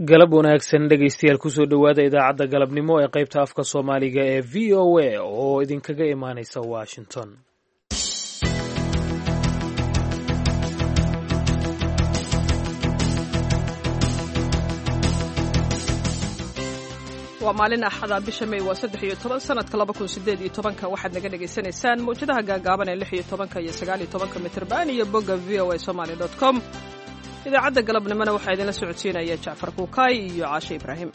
galab wanaagsan dhegaystayaal kusoo dhowaada idaacadda galabnimo ee qaybta afka soomaaliga ee v o a oo idinkaga imaanaysa washington. waa maalin axada bisha May waa 13 sanadka 2018 waxaad naga dhageysanaysaan mowjadaha gaagaaban ee 16 iyo 19 mitirban iyo bogga voasomali.com. idaacadda galabnimona waxaa idinla socodsiinaya Jacfar Kuukay iyo Caashe Ibraahim.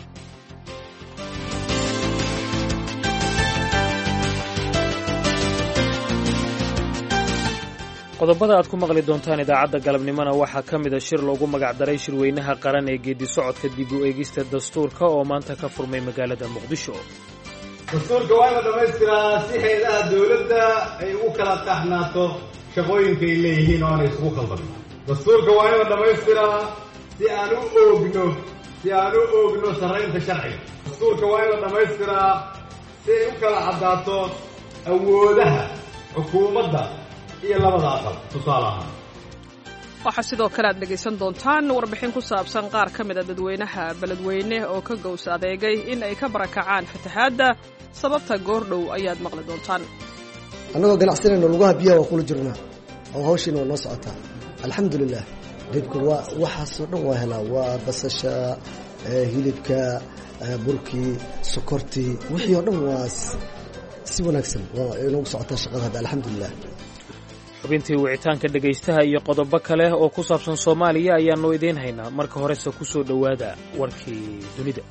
qodobada aad ku maqli doontaan idaacadda galabnimona waxaa ka mid a shir loogu magacdaray shirweynaha qaran ee geedi socodka dib u eegista dastuurka oo maanta ka furmay magaalada Muqdisho. dastuurka waa in la dhammaystiraa si hay'adaha dawladda ay ugu kala qaxnaato shaqooyinka ay leeyihiin oo aanay isugu khaldamin. dastuurka waa in la dhammaystiraa si aan u oogno sarraynta sharciga. dastuurka waa in la dhammaystiraa si ay u kala caddaato awoodaha xukuumadda iyo labada aqal. tusaale ahaan waxaa sidoo kale aad dhegaysan doontaan warbixin ku saabsan qaar ka mid a dadweynaha beledweyne oo ka gows adeegay in ay ka barakacaan fatahaadda sababta goordhow ayaad maqli doontaan. annagoo ganacsanayno lugaha biyaha waa kula jirnaa oo hawshiina waa noo socotaa alxamdulilah. dhibka waa waxaasoo dhan waa helaa, waa basasha, hilibka, burkii, sokortii, wixii oo dhan waa si wanaagsan waa inoogu socotaa shaqada hadda alxamdulilah. xubintii wicitaanka dhegaystaha iyo qodobo kale oo ku saabsan Soomaaliya ayaannu idiin haynaa. marka horese ku soo dhowaada warkii dunida.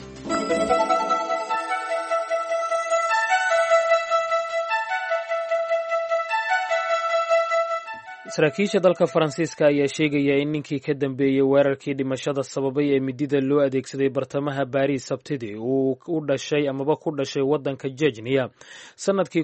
saraakiisha dalka Faransiiska ayaa sheegaya in ninkii ka dambeeyey weerarkii dhimashada sababay ee midida loo adeegsaday bartamaha Paris Sabtidii uu u dhashay amaba ku dhashay waddanka Chechnya sanadkii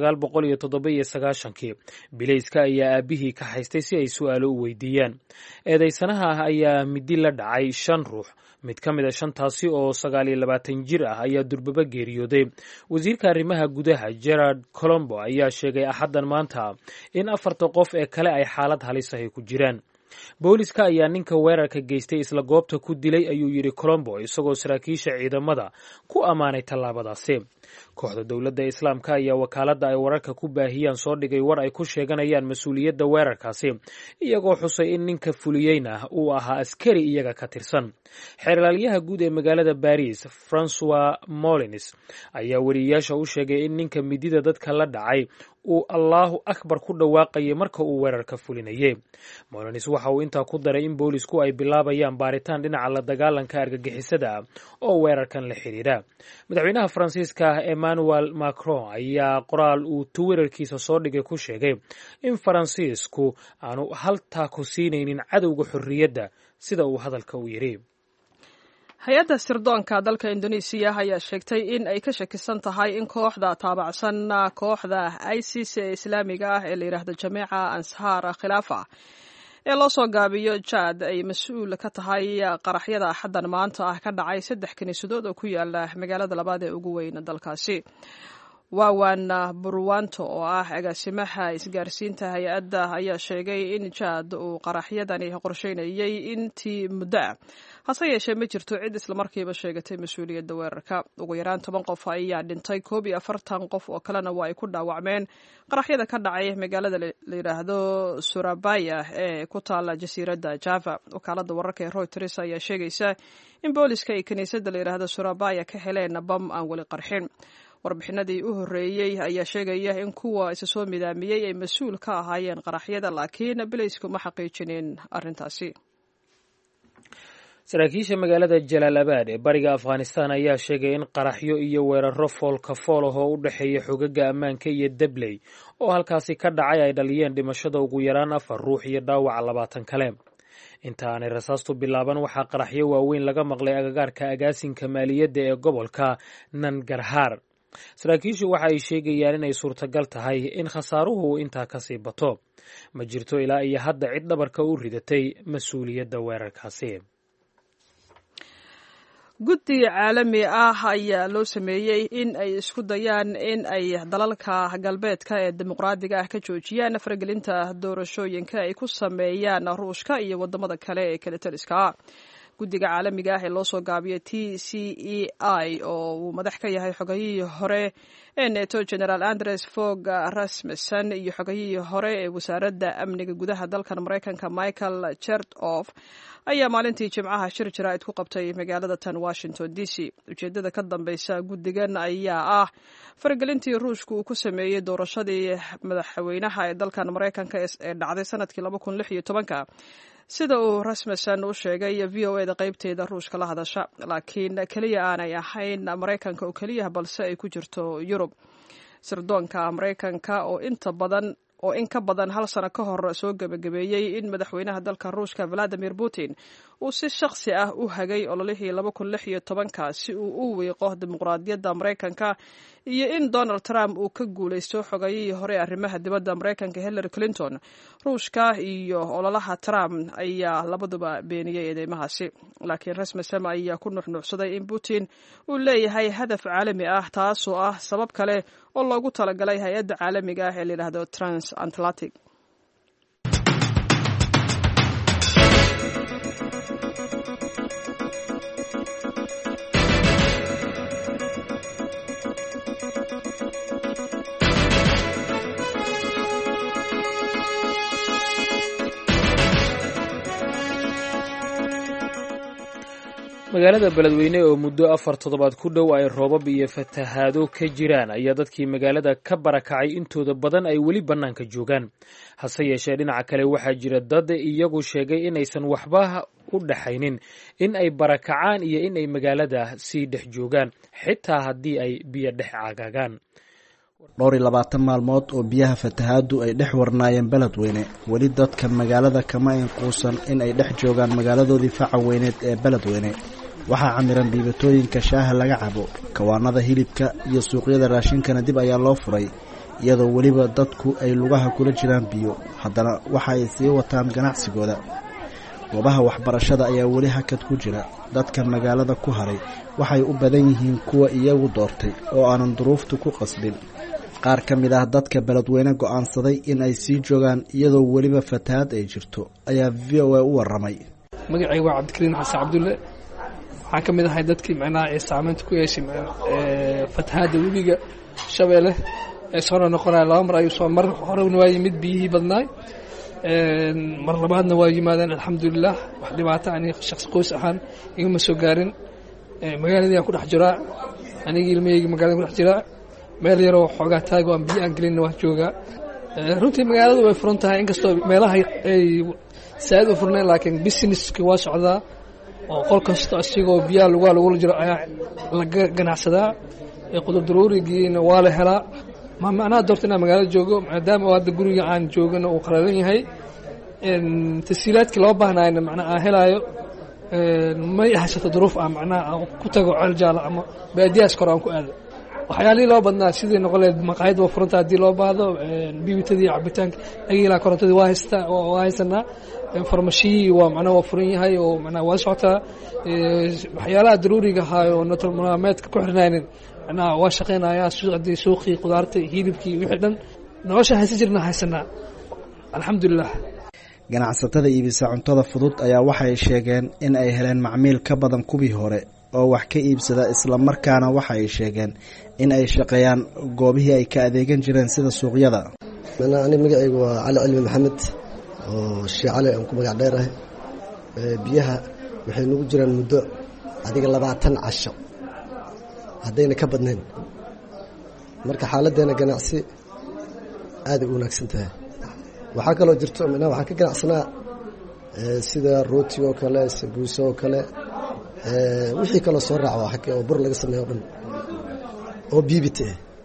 1997. bilayska ayaa aabihii ka haystay si ay su'aalo u weydiiyaan. eedaysanaha ah ayaa midi la dhacay 5 ruux. mid ka mid a 5taasi oo 29 jir ah ayaa durbaba geeriyooday. wasiirka arrimaha gudaha Gerard Colombo ayaa sheegay axaddan maanta in 4 qof ee kale ay xaalad halis ah ku jiraan. booliska ayaa ninka weerarka geystay isla goobta ku dilay ayuu yidhi Colombo, isagoo saraakiisha ciidamada ku ammaanay tallaabadaasi. kooxda dowladda islaamka ayaa wakaaladda ay wararka ku baahiyaan soo dhigay war ay ku sheeganayaan mas-uuliyadda weerarkaasi, iyagoo xusay in ninka fuliyeyna uu ahaa askari iyaga ka tirsan. xeerlaaliyaha guud ee magaalada Paris, Francois Molins, ayaa wariyeyaasha u sheegay in ninka midida dadka la dhacay uu Allahu Akbar ku dhawaaqayay marka uu weerarka fulinayay. Molins waxa uu intaa ku daray in boolisku ay bilaabayaan baaritaan dhinaca la dagaalanka argagixisada ah oo weerarkan la xiriira. madaxweynaha Faransiiska Emmanuel Macron ayaa qoraal uu Twitterkiisa soo dhigay ku sheegay in Faransiisku aanu haltaa ku siinaynin cadowga xorriyadda, sida uu hadalka u yiri. hay-adda sirdoonka dalka Indonesia ayaa sheegtay in ay ka shakisan tahay in kooxda taabacsan kooxda ISIS ee islaamiga ah ee la yiraahdo Jamiica Ansar Khilaafa ee loo soo gaabiyo Chad ay mas'uul ka tahay qaraxyada axaddan maanta ah ka dhacay 3 kiniisadood oo ku yaala magaalada labaad ee ugu weyn dalkaasi. Wawan Burwanto oo ah agaasimaha isgaarsiinta hay-adda ayaa sheegay in Chad uu qaraxyadani qorsheynayay intii muddo ah, hase yeeshee ma jirto cid isla markiiba sheegatay mas-uuliyadda weerarka. ugu yaraan 10 qof ayaa dhintay, 41 qof oo kalena waa ay ku dhaawacmeen qaraxyada ka dhacay magaalada la yiraahdo Surabaya ee ku taala jasiiradda Java. wakaaladda wararka ee Reuters ayaa sheegaysa in booliska ay kaniisadda la yiraahdo Surabaya ka heleen bam aan weli qarxin. warbixinadii u horreeyey ayaa sheegaya in kuwa isa soo midaamiyey ay mas-uul ka ahaayeen qaraxyada, laakiin bilaysku ma xaqiijinin arrintaasi. saraakiisha magaalada Jalaalabad ee bariga Afghanistan ayaa sheegay in qaraxyo iyo weeraro foolka fool ah oo u dhexeeya xogaga ammaanka iyo dabley oo halkaasi ka dhacay ay dhaliyeen dhimashada ugu yaraan 4 ruux iyo dhaawaca 20 kale. inta aanay rasaastu bilaaban waxaa qaraxyo waaweyn laga maqlay agagaarka agaasinka maaliyadda ee gobolka Nangarhar. saraakiishu waxa ay sheegayaan inay suurtagal tahay in khasaaruhu intaa ka sii bato. ma jirto ilaa iyo hadda cid dhabarka u ridatay mas-uuliyadda weerarkaasi. guddi caalami ah ayaa loo sameeyey in ay isku dayaan in ay dalalka galbeedka ee dimuqraadiga ah ka joojiyaan faragelinta doorashooyinka ay ku sameeyaan Ruushka iyo wadamada kale ee kale taliska. guddiga caalamiga ah ee loo soo gaabiyay TCEI oo uu madax ka yahay xogayihii hore ee neto generaal Andres Fogh Rasmussen iyo xogayihii hore ee wasaaradda amniga gudaha dalkan Mareykanka Michael Chertoff ayaa maalintii Jimcaha shir jaraa'id ku qabtay magaalada tan Washington DC. Ujeedada ka dambeysa guddigan ayaa ah faragelintii Ruushku uu ku sameeyay doorashadii madaxweynaha ee dalkan Mareykanka ee dhacday sanadkii 2016 sida uu Rasmussen u sheegay VOA-da qaybteeda Ruushka la hadasha, laakiin kaliya aanay ahayn Mareykanka oo kaliya balse ay ku jirto Yurub. Sirdoonka Mareykanka oo in ka badan hal sano ka hor soo gabagabeeyey in madaxweynaha dalka Ruushka Vladimir Putin uu si shakhsi ah u hagay ololihii 2016 si uu u wiiqo dimuqraadiyadda Mareykanka iyo in Donald Trump uu ka guuleysto xogayihii hore arrimaha dibadda Mareykanka Hillary Clinton. Ruushka iyo ololaha Trump ayaa labaduba beeniyay eedeymahaasi, laakiin Rasmussen ayaa ku nuuxnuuxsaday in Putin uu leeyahay hadaf caalami ah, taasoo ah sabab kale oo loogu talagalay hay-adda caalamiga ah ee la yidhaahdo Transatlantic. magaalada beledweyne oo muddo 4 toddobaad ku dhow ay roobab iyo fatahaado ka jiraan ayaa dadkii magaalada ka barakacay intooda badan ay weli bannaanka joogaan. hase yeeshee dhinaca kale waxaa jira dad iyagu sheegay inaysan waxba u dhaxaynin in ay barakacaan iyo in ay magaalada sii dhex joogaan xitaa haddii ay biyo dhex caagaagaan. 20 maalmood oo biyaha fatahaadu ay dhex warnaayeen beledweyne, weli dadka magaalada kama inquusan in ay dhex joogaan magaaladoodii faca weyneed ee beledweyne. waxaa camiran dhibaatooyinka shaaha laga cabo, kawaanada hilibka iyo suuqyada raashinkana dib ayaa loo furay, iyadoo weliba dadku ay lugaha kula jiraan biyo. haddana waxa ay sii wataan ganacsigooda. goobaha waxbarashada ayaa weli hakad ku jira. dadka magaalada ku haray waxay u badan yihiin kuwa iyagu doortay oo aanan duruuftu ku qasbin. qaar ka mid ah dadka beledweyne go'aansaday in ay sii joogaan iyadoo weliba fatahaad ay jirto ayaa VOA u waramay. magacaygu waa Cabdikariin Xasan Cabdulle. waxaan ka mid ahay dadkii macnaha ay saameynta ku yeeshay fatahaadda webiga Shabeelle ee soo noqonaya 2 mar ayuu soo mar horena waa yimid biyihii badnaay, mar labaadna waa yimaadeen. alxamdulilah wax dhibaato ani shakhsi qoys ahaan igama soo gaarin. magaaladii aan ku dhex jiraa, anigii ilmahayga magaalada ku dhex jiraa. meel yaroo xoogaa taago aan biyo aan gelinna waa joogaa. runtii magaaladu way furan tahay, inkastoo meelaha ay saad u furneen, laakiin businesski waa socdaa oo qol kasta asigoo biyaha lagula jiro ayaa laga ganacsadaa. qudur daruurigiina waa la helaa. ma macnaha doorta inaan magaalada joogo maadaama oo hadda guriga aan joogana uu qaraban yahay. tasiilaadkii loo baahnayna macnaha aan helaayo. may haysato duruuf ah macnaha aan ku tago ceel jaala ama baadiyaas kor aan ku aado. waxyaalihii loo badnaa sidii noqoleed maqaayad waa furanta haddii loo baahdo. bibitadii cabitaanka agiilaa korontadii waa haysanaa. farmashiyii waa macnaha waa furan yahay oo macnaha waa socotaa. waxyaalaha daruuriga ahaa oo nolol maalmeedka ku xirnaynin macnaha waa shaqaynayaa. haddii suuqii qudaarta hilibkii wixii dhan nolosha haysan jirna haysanaa alxamdulilah. ganacsatada iibisa cuntada fudud ayaa waxay sheegeen in ay heleen macmiil ka badan kuwii hore oo wax ka iibsada, isla markaana waxa ay sheegeen in ay shaqeeyaan goobihii ay ka adeegan jireen sida suuqyada. ani magacaygu waa Cali Cilmi Maxamed oo Sheecale aan ku magac dheerahay. biyaha waxay nagu jiraan muddo adiga 20 casho haddayna ka badnayn. marka xaaladeena ganacsi aad u wanaagsan tahay. waxaa kaloo jirto waxaan ka ganacsanaa sida rooti oo kale, sabuuso oo kale, wixii kaloo soo raaco oo bur laga sameeyo dhan oo biibite.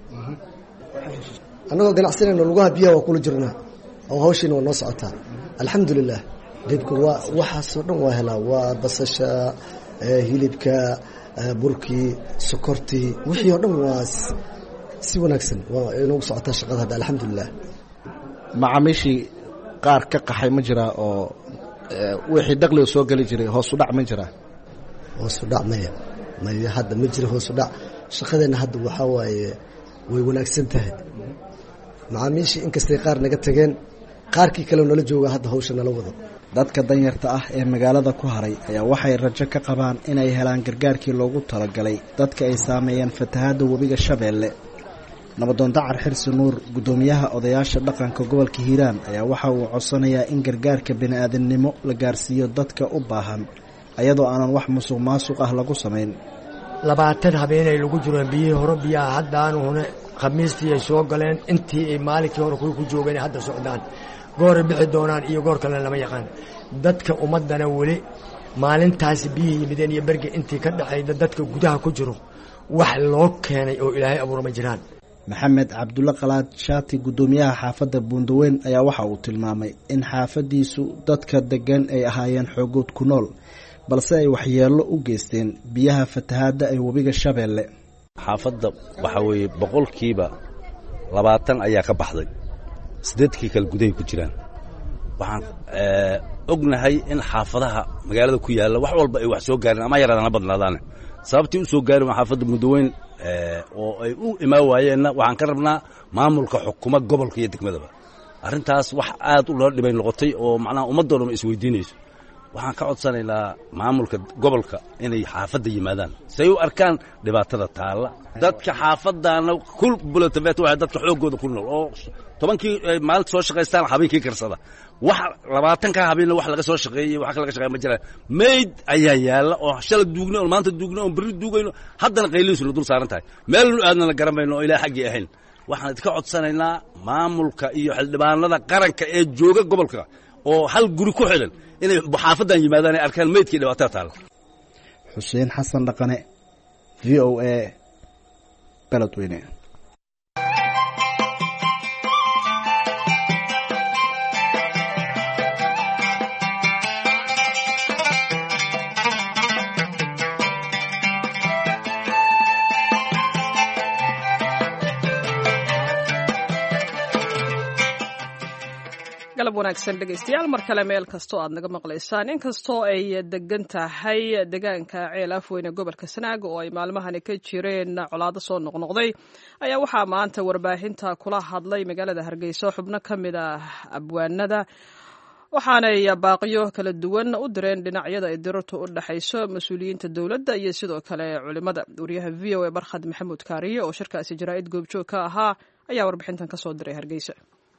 annagoo ganacsanayno lugaha biyaha waa kula jirnaa oo hawshiina waa noo socotaa alxamdulilah. dhibka waa waxaasoo dhan waa helaa, waa basasha, hilibka, burkii, sokortii, wixii oo dhan waa si wanaagsan waa inoogu socotaa shaqada hadda alxamdulilah. macaamiishii qaar ka qaxay ma jiraa oo wixii dakhliga soo geli jiray hoos u dhac ma jiraa? hoos u dhac maya hadda ma jiro hoos u dhac. shaqadeenna hadda waxaa waaye way wanaagsan tahay. macaamiishii inkastay qaar naga tageen, qaarkii kale nala jooga hadda hawsha nala wado. dadka danyarta ah ee magaalada ku haray ayaa waxay rajo ka qabaan inay helaan gargaarkii loogu talagalay dadka ay saameeyeen fatahaadda webiga Shabeelle. Nabadoon Dacar Xirsi Nuur, gudoomiyaha odayaasha dhaqanka gobolka Hiiraan, ayaa waxa uu codsanayaa in gargaarka bini'aadanimo la gaarsiiyo dadka u baahan ayadoo aanan wax musuqmaasuq ah lagu samayn. 20 habeenay lagu jireen biyihii hore biyaha haddaan hone khamiistii ay soo galeen intii ay maalinkii hore ku joogeen hadda socdaan goor bixi doonaan iyo goor kale lama yaqaan dadka ummadana wali maalintaas biyihii yimideen iyo berge intii ka dhaxayda dadka gudaha ku jiro wax loo keenay oo Ilaahay abuurma jiraan. Maxamed Cabdulla Qalaad Shaati, gudoomiyaha xaafadda Buundaweyn, ayaa waxa uu tilmaamay in xaafadiisu dadka degan ay ahaayeen xoogood ku nool balse ay waxyeello u geysteen biyaha fatahaadda ee webiga Shabeelle. xaafadda waxa weeye 20% ayaa ka baxday 8 kale gudahay ku jiraan. waxaan ognahay in xaafadaha magaalada ku yaala wax walba ay wax soo gaareen ama yaraadana badnaadaan sababtii u soo gaarin xaafadda Buundaweyn oo ay u imaawayeen waxaan ka rabnaa maamulka xukuumadda gobolka iyo degmadaba arrintaas wax aad u loo dhibay noqotay oo macnaha ummadooda is weydiinayso. waxaan ka codsanaynaa maamulka gobolka inay xaafadda yimaadaan say u arkaan dhibaatada taala dadka xaafadana kul bulatabeet waxa dadka xoogooda ku nool oo 10kii maalinta soo shaqeystaan habeenkii karsada wax 20 ka habeen wax laga soo shaqeeyay wax laga shaqeey ma jiraan meyd ayaa yaala oo shalay duugno oo maanta duugno oo bari duugayno haddana qayliisu la dul saaran tahay meel aadna la garanayno ilaa xaqi ahayn. waxaan idinka codsanaynaa maamulka iyo xildhibaanada qaranka ee jooga gobolka oo hal guri ku xiran inay xaafadan yimaadaan ay arkaan meydkii dhibaatada taal. Xuseen Xasan Dhaqane, VOA, Beledweyne. galab wanaagsan dhegaystayaal mar kale meel kastoo aad naga maqlaysaan inkastoo ay degan tahay deegaanka Ceel Afweyne gobolka Sanaag oo ay maalmahani ka jireen colaado soo noqnoqday ayaa waxaa maanta warbaahinta kula hadlay magaalada Hargeysa xubno ka mid ah abwaanada waxaanay baaqiyo kala duwan u direen dhinacyada ay dirartu u dhaxayso mas'uuliyiinta dawladda iyo sidoo kale culimada. wariyaha VOA Barkhad Maxamuud Kaariye oo shirkaasi jaraa'id goobjoog ka ahaa ayaa warbixintan ka soo diray Hargeysa.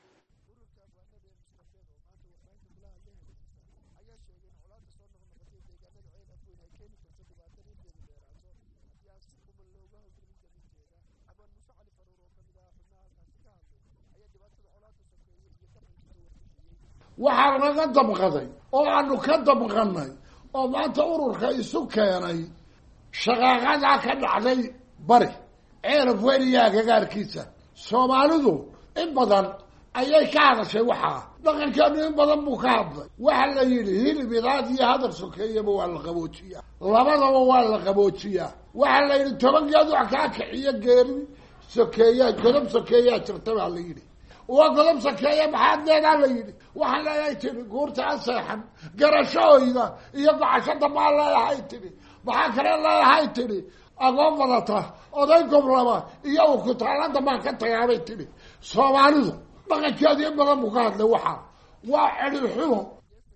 waxaa naga damqaday oo aanu ka damqannay oo maanta ururka isu keenay shaqaaqadaa ka dhacday bari Ceel Afweyne iyo agagaarkiisa. Soomaalidu in badan ayay ka hadashay waxaa dhaqankeenu in badan buu ka hadlay. waxa la yidhi hilib idaad iyo hadal sokeeyaba waa la qaboojiyaa labadaba waa la qaboojiyaa. waxa la yidhi 10 geed wax kaa kiciyo geeri sokeeyaa godob sokeeyaa jirta baa la yidhi وقلم سكاية بحد ذا ليدي وحنا يتني قورت أسحن قرشويدا يبقى عشان ما الله يهيتني بحكر الله يهيتني أقوم بلطه أضيكم رما يوكو تعالى ما كنت يهيتني سوالده بقى كذي بلا مقاد لوحة واحد الحلو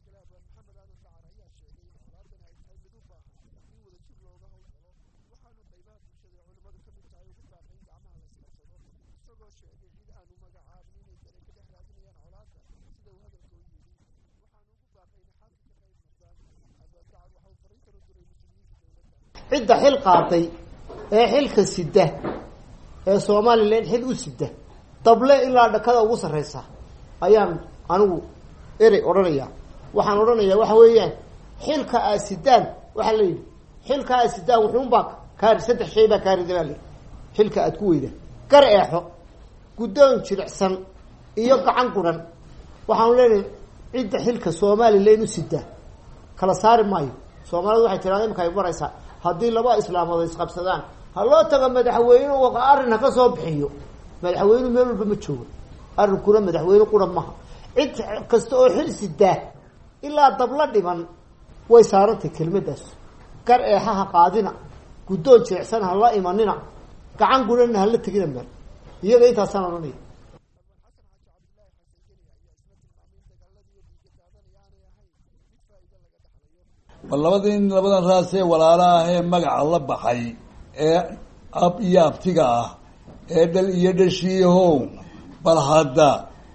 cidda xil qaatay ee xilka sida ee Soomaaliland xil u sida dable ilaa dhakada ugu sareysa ayaan anigu oranaya waxaan oranaya waxa weeyaan xilka asidaan waxa la yiri xilka asidaan wuxuu baa kaar 3 shay baa kaar dilay xilka aad ku weyda gar eexo gudoon jiricsan iyo gacan quran waxaan leenahay cidda xilka Soomaaliland u sida kala saari maayo. Soomaalidu waxay tiraahdaa markay baraysaa haddii laba islaamood isqabsadaan ha loo tago madaxweyne oo arrin ka soo bixiyo madaxweyne meel walba ma joogo arrinkuna madaxweyne quran maaha cid kasta oo xil sidaa ilaa dabla dhiman way saarantay kelmadaas gar eexaha qaadina gudoon jeexsan ha la imanina gacan gurana ha la tagina meel iyaga intaasaan oranay. bal labadan raasee walaala ah ee magaca la baxay ee ab iyo abtiga ah ee dhal iyo dhashiihow bal hadda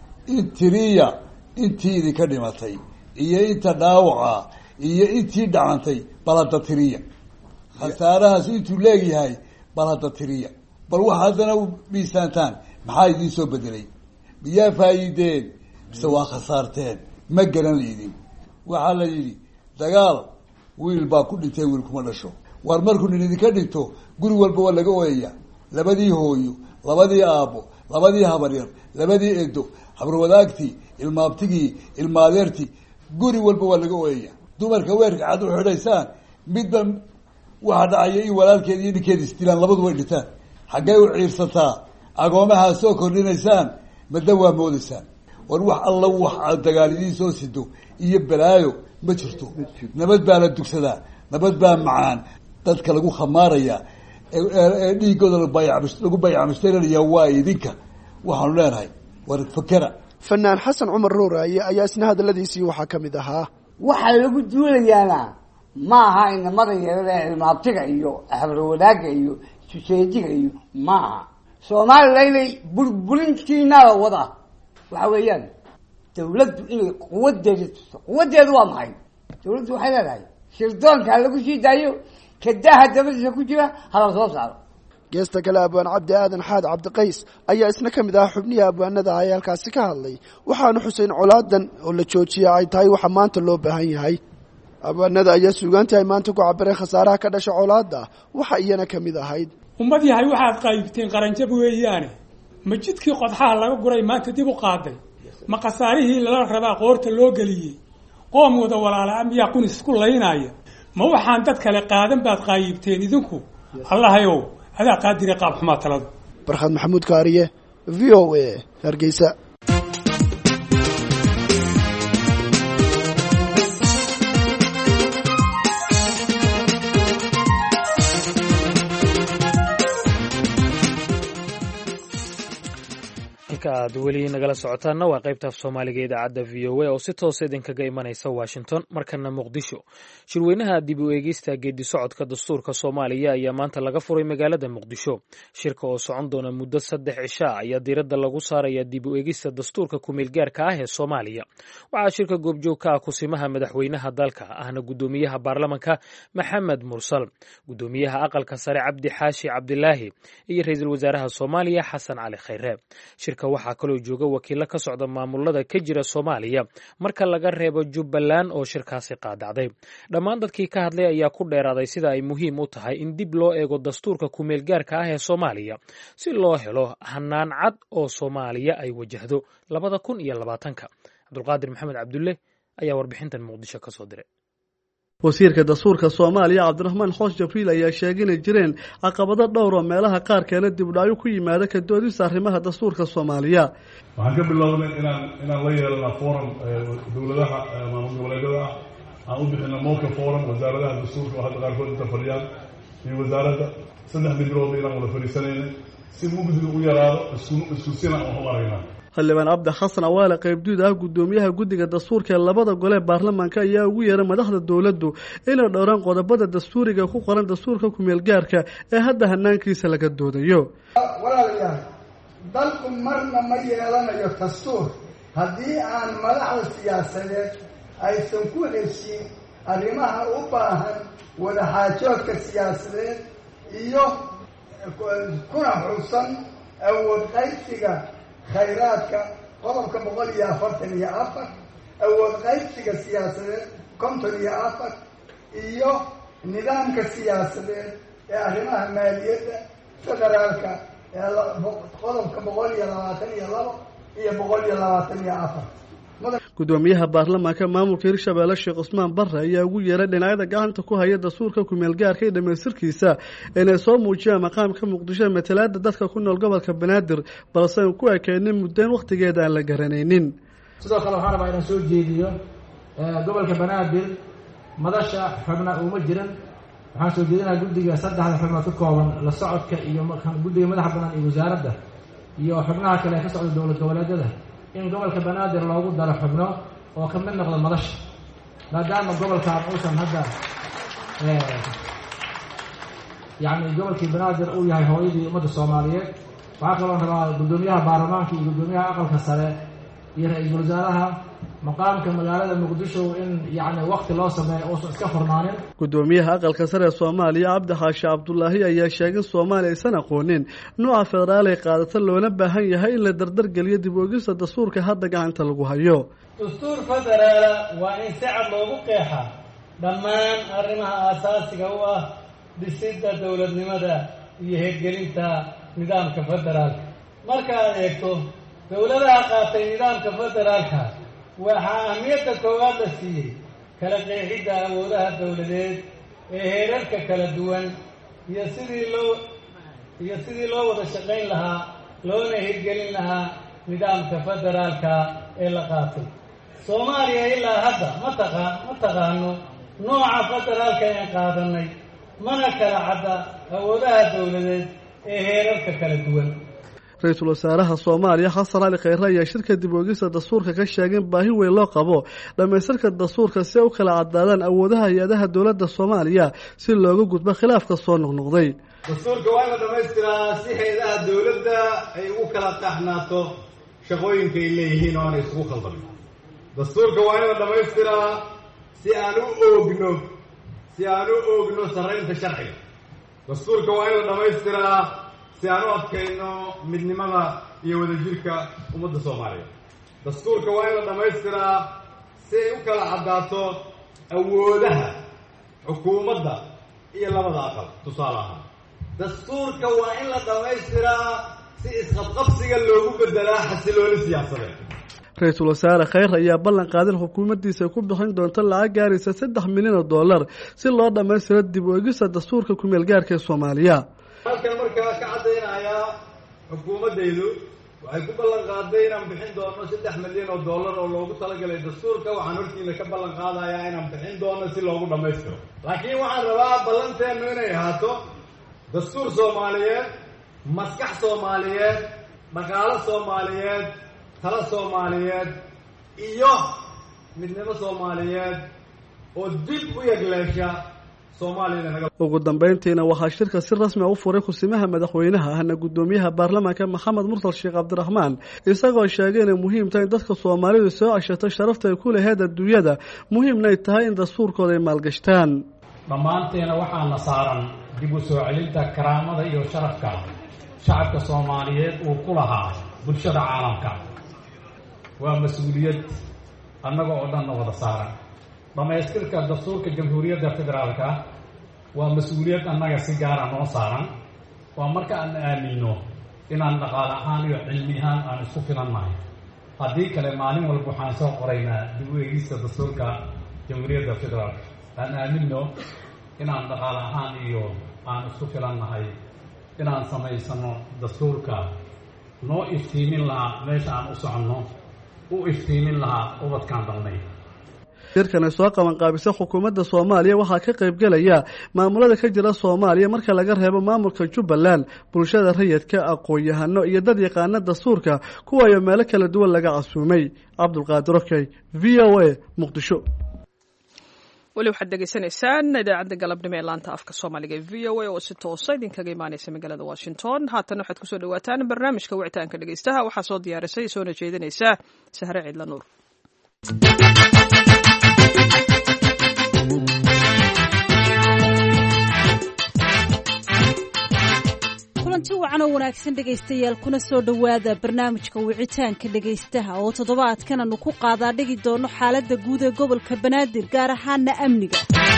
intiriya intii idinka dhimatay iyo inta dhaawaca iyo intii dhacantay bal hadda tiriya khasaarahaas intuu leegyahay bal hadda tiriya bal wax haddana u miisaantaan maxaa idiin soo bedelay miyaa faa'iideen mise waa khasaarteen ma garan laydin waxaa la yidhi dagaal wiil baa ku dhintay wiil kuma dhasho waar markuu nin idinka dhinto guri walba waa laga ooyaya labadii hooyo labadii aabbo labadii habaryar labadii edo habarwadaagtii ilmaabtigii ilmaadeertii guri walba waa laga ooyaya dumarka weerka cad u xidhaysaan midba waxa dhacaya in walaalkeeda iyo ninkeeda isdilaan labadu way dhintaan xaggay u ciirsataa agoomahaa soo kordhinaysaan madda waa moodaysaan war wax alla wax dagaal idiin soo sido iyo balaayo ma jirto nabad baa la dugsadaa nabad baa macaan dadka lagu khamaaraya ee dhiigooda lagu bayacmushtarinaya waa idinka waxaanu leenahay war fakera fanaan xasan cumar rooraaye ayaa isna hadaladiisii waxaa ka mid ahaa waxaa lagu duulayaana ma aha inamada yarada ilmaabtiga iyo habarwadaaga iyo suseediga iyo maaha soomalilaynay burburintiinaa wada waxa weeyaan dawladdu inay quwadeeda tusto quwadeedu waa maxay dawladdu waxay leedahay sirdoonka ha lagu sii daayo kadaha dabadiisa ku jira hala soo saaro geesta kale abwaan cabdi aadan xaad cabdiqays ayaa isna ka mid ah xubnihii abwaanada ah ee halkaasi ka hadlay waxaanu xuseyn colaadan oo la joojiya ay tahay waxa maanta loo baahan yahay abwaanada ayaa suugaantii ay maanta ku cabireen khasaaraha ka dhasha colaada waxa iyana ka mid ahayd ummad yahay waxaad qaybteen qaranjab weeyaane ma jidkii qodxaha laga guray maanta dib u qaaday ma khasaarihii lala rabaa qoorta loo geliyey qoom wada walaala miyaa qun isku laynaya ma waxaan dad kale qaadan baad qaayibteen idinku allahayow adaa qaadire qaab xumaa taladu barkhad maxamuud kaariye v o a hargeysa aad weli nagala socotaanna waa qaybta af soomaaliga idaacadda v o a oo si toosa idinkaga imanaysa washington markana muqdisho shirweynaha dib u eegista geedi socodka dastuurka soomaaliya ayaa maanta laga furay magaalada muqdisho shirka oo socon doona muddo 3 cisha ayaa diiradda lagu saaraya dib u eegista dastuurka kumeelgaarka ah ee soomaaliya waxaa shirka goobjoog ka ah kusimaha madaxweynaha dalka ahna gudoomiyaha baarlamanka maxamed mursal gudoomiyaha aqalka sare cabdi xaashi cabdilaahi iyo ra-iisul wasaaraha soomaaliya xasan cali khayre shirka waxaa kaloo jooga wakiilo ka socda maamulada ka jira soomaaliya marka laga reebo jubbaland oo shirkaasi qaadacday dhammaan dadkii ka hadlay ayaa ku dheeraaday sida ay muhiim u tahay in dib loo eego dastuurka kumeelgaarka ah ee soomaaliya si loo helo hanaan cad oo soomaaliya ay wajahdo 2020 cabdulqaadir maxamed cabdulle ayaa warbixintan muqdisho ka soo diray wasiirka dastuurka Soomaaliya Cabdiraxmaan Xoos Jibriil ayaa sheegay inay jireen caqabado dhowr oo meelaha qaar keena dib u dhac ku yimaada ka doodista arrimaha dastuurka Soomaaliya waxaan ka bilownay inaan la yeelano forum dawladaha maamul goboleedyada aan u bixino moka forum wasaaradaha dastuurka oo hadda qaarkood inta fadhiyaan iyo wasaaradda 3 bilood inaan wada fadhiisanayno si mugdiga u yaraado isku sina oo horumarayna xildhibaan cabdi xasan awaale qaybduud ah gudoomiyaha guddiga dastuurka ee labada gole baarlamaanka ayaa ugu yeeray madaxda dawladdu inay dhowraan qodobada dastuuriga ku qoran dastuurka kumeelgaarka ee hadda hanaankiisa laga doodayo walaalayaal dalku marna ma yeelanayo dastuur haddii aan madaxda siyaasadeed aysan ku heshin arrimaha u baahan wadaxaajoodka siyaasadeed iyo kuna xusan awood qaybsiga khayraadka qodobka 144 awood qaybsiga siyaasadeed 54 iyo nidaamka siyaasadeed ee arrimaha maaliyadda federaalka ee qodobka 122 iyo 124 gudoomiyaha baarlamaanka maamulka Hirshabeelle Sheekh Usmaan Barre ayaa ugu yeeray dhinacyada gacanta ku haya dastuurka kumeelgaarka ee dhameystirkiisa inay soo muujiyaan maqaamka Muqdisho matalaada dadka ku nool gobolka Banaadir balse ay ku ekeenin muddeen waqtigeeda aan la garanaynin sidoo kale waxaan rabaa inaan soo jeediyo gobolka Banaadir madasha xubna uma jiran waxaan soo jeedinayaa guddiga 3 xubnood ka kooban la socodka iyo guddiga madaxa banaan ee wasaaradda iyo xubnaha kale ka socda dowlad goboleedyada in gobolka Banaadir loogu daro xubno oo ka mid noqdo madasha maadaama gobolkan uusan hadda yacni gobolkii banaadir uu yahay hooyadii ummadda soomaaliyeed waxaa kaloo rabaa guddoomiyaha baarlamaanka iyo guddoomiyaha aqalka sare iyo ra-iisul wasaaraha maqaamka magaalada muqdisho in yacni waqti loo sameeyo uusan iska furnaanin. Guddoomiyaha aqalka sare ee Soomaaliya Cabdi Xaashi Cabdullaahi ayaa sheegay in Soomaaliya aysan aqoonin nooca federaal ee qaadata loona baahan yahay in la dardar geliyo dib u eegista dastuurka hadda gacanta lagu hayo. dastuur federaala waa in si cad loogu qeexaa dhammaan arrimaha aasaasiga u ah dhisidda dowladnimada iyo hirgelinta nidaamka federaalka. marka aad eegto dowladaha qaatay nidaamka federaalka waxaa ahmiyadda koowaad la siiyey kala qeexidda awoodaha dowladeed ee heerarka kala duwan iyo sidii loo wada shaqayn lahaa loona hirgelin lahaa nidaamka federaalka ee la qaatay. Soomaaliya ilaa hadda ma taqaano nooca federaalka ee qaadanay, mana kala cadda awoodaha dowladeed ee heerarka kala duwan. Ra-iisul wasaaraha Soomaaliya Xasan Ali Khayre ayaa shirka dib u eegista dastuurka ka sheegay in baahi weyn loo qabo dhamaystirka dastuurka si ay u kala caddaadaan awoodaha hay-adaha dowladda Soomaaliya si looga gudbo khilaafka soo noqnoqday. dastuurka waa in la dhamaystiraa si hay-adaha dowladda ay ugu kala qaxnaato shaqooyinka ay leeyihiin oo aanay isugu khaldamin. dastuurka waa in la dhamaystiraa si aan u oogno sarreynta sharciga. dastuurka waa in la dhamaystiraa si aan u adkayno midnimada iyo wadajirka ummadda Soomaaliyeed. dastuurka waa in la dhamaystiraa si ay u kala caddaato awoodaha xukuumadda iyo labada aqal. tusaale ahaan dastuurka waa in la dhamaystiraa si isqabqabsiga loogu bedelaa xasilooni siyaasadeed. Ra-iisul wasaare Khayre ayaa ballan qaaday xukuumaddiisa ku bixin doonta lacag gaaraysa $3 milyan si loo dhamaystiro dib u eegista dastuurka ku meel gaarka ee Soomaaliya. halkan markaa ka caddaynayaa xukuumaddaydu waxay ku ballan qaaday inaan bixin doono $3 milyan oo loogu talagalay dastuurka. waxaan hortiina ka ballan qaadayaa inaan bixin doono si loogu dhammaystiro. laakiin waxaan rabaa ballanteennu inay ahaato dastuur Soomaaliyeed, maskax Soomaaliyeed, dhaqaalo Soomaaliyeed, talo Soomaaliyeed iyo midnimo Soomaaliyeed oo dib u yagleesha ugu dambeyntiina waxaa shirka si rasmi ah u furay kusimaha madaxweynaha ahna guddoomiyaha baarlamaanka Maxamed Mursal Sheekh Cabdiraxmaan isagoo sheegay inay muhiim tahay in dadka Soomaalidu soo ceshato sharafta ay ku leeyahay adduunyada muhiimna ay tahay in dastuurkooda ay maalgashtaan. dhammaanteena waxaana saaran dib u soo celinta karaamada iyo sharafka shacabka Soomaaliyeed uu ku lahaa bulshada caalamka. waa mas'uuliyad annaga oo dhan wada saaran. dhamaystirka dastuurka jamhuuriyadda federaalka waa mas-uuliyad annaga si gaara noo saaran. waa marka aan aamino inaan dhaqaale ahaan iyo cilmi ahaan aan isku filannahay. haddii kale maalin walba waxaan soo qoraynaa dib u eegista dastuurka jamhuuriyadda federaalka. aan aamino inaan dhaqaale ahaan iyo aan isku filannahay inaan samaysano dastuurka noo iftiimin lahaa meesha aan u soconno, u iftiimin lahaa ubadkaan dalnay. shirkan ay soo qaban qaabisay xukuumadda Soomaaliya waxaa ka qayb galaya maamulada ka jira Soomaaliya marka laga reebo maamulka Jubbaland, bulshada rayidka, aqoon-yahano iyo dad yaqaana dastuurka kuwa ay meelo kala duwan laga casuumay. Cabdulqaadir Okey, VOA, Muqdisho. weli waxaad degeysanaysaan idaacadda galabnimo ee laanta afka Soomaaliga ee VOA oo si toos ah idinkaga imaanaysa magaalada Washington. haatan waxaad ku soo dhawaataan barnaamijka wicitaanka dhageystaha. waxaa soo diyaarisay soona jeedinaysa Sahre Ciidla Nuur. kulanti wacan oo wanaagsan dhegaystayaal kuna soo dhowaada barnaamijka wicitaanka dhegaystaha oo toddobaadkan aanu ku qaadaa dhigi doono xaaladda guud ee gobolka Banaadir gaar ahaana amniga.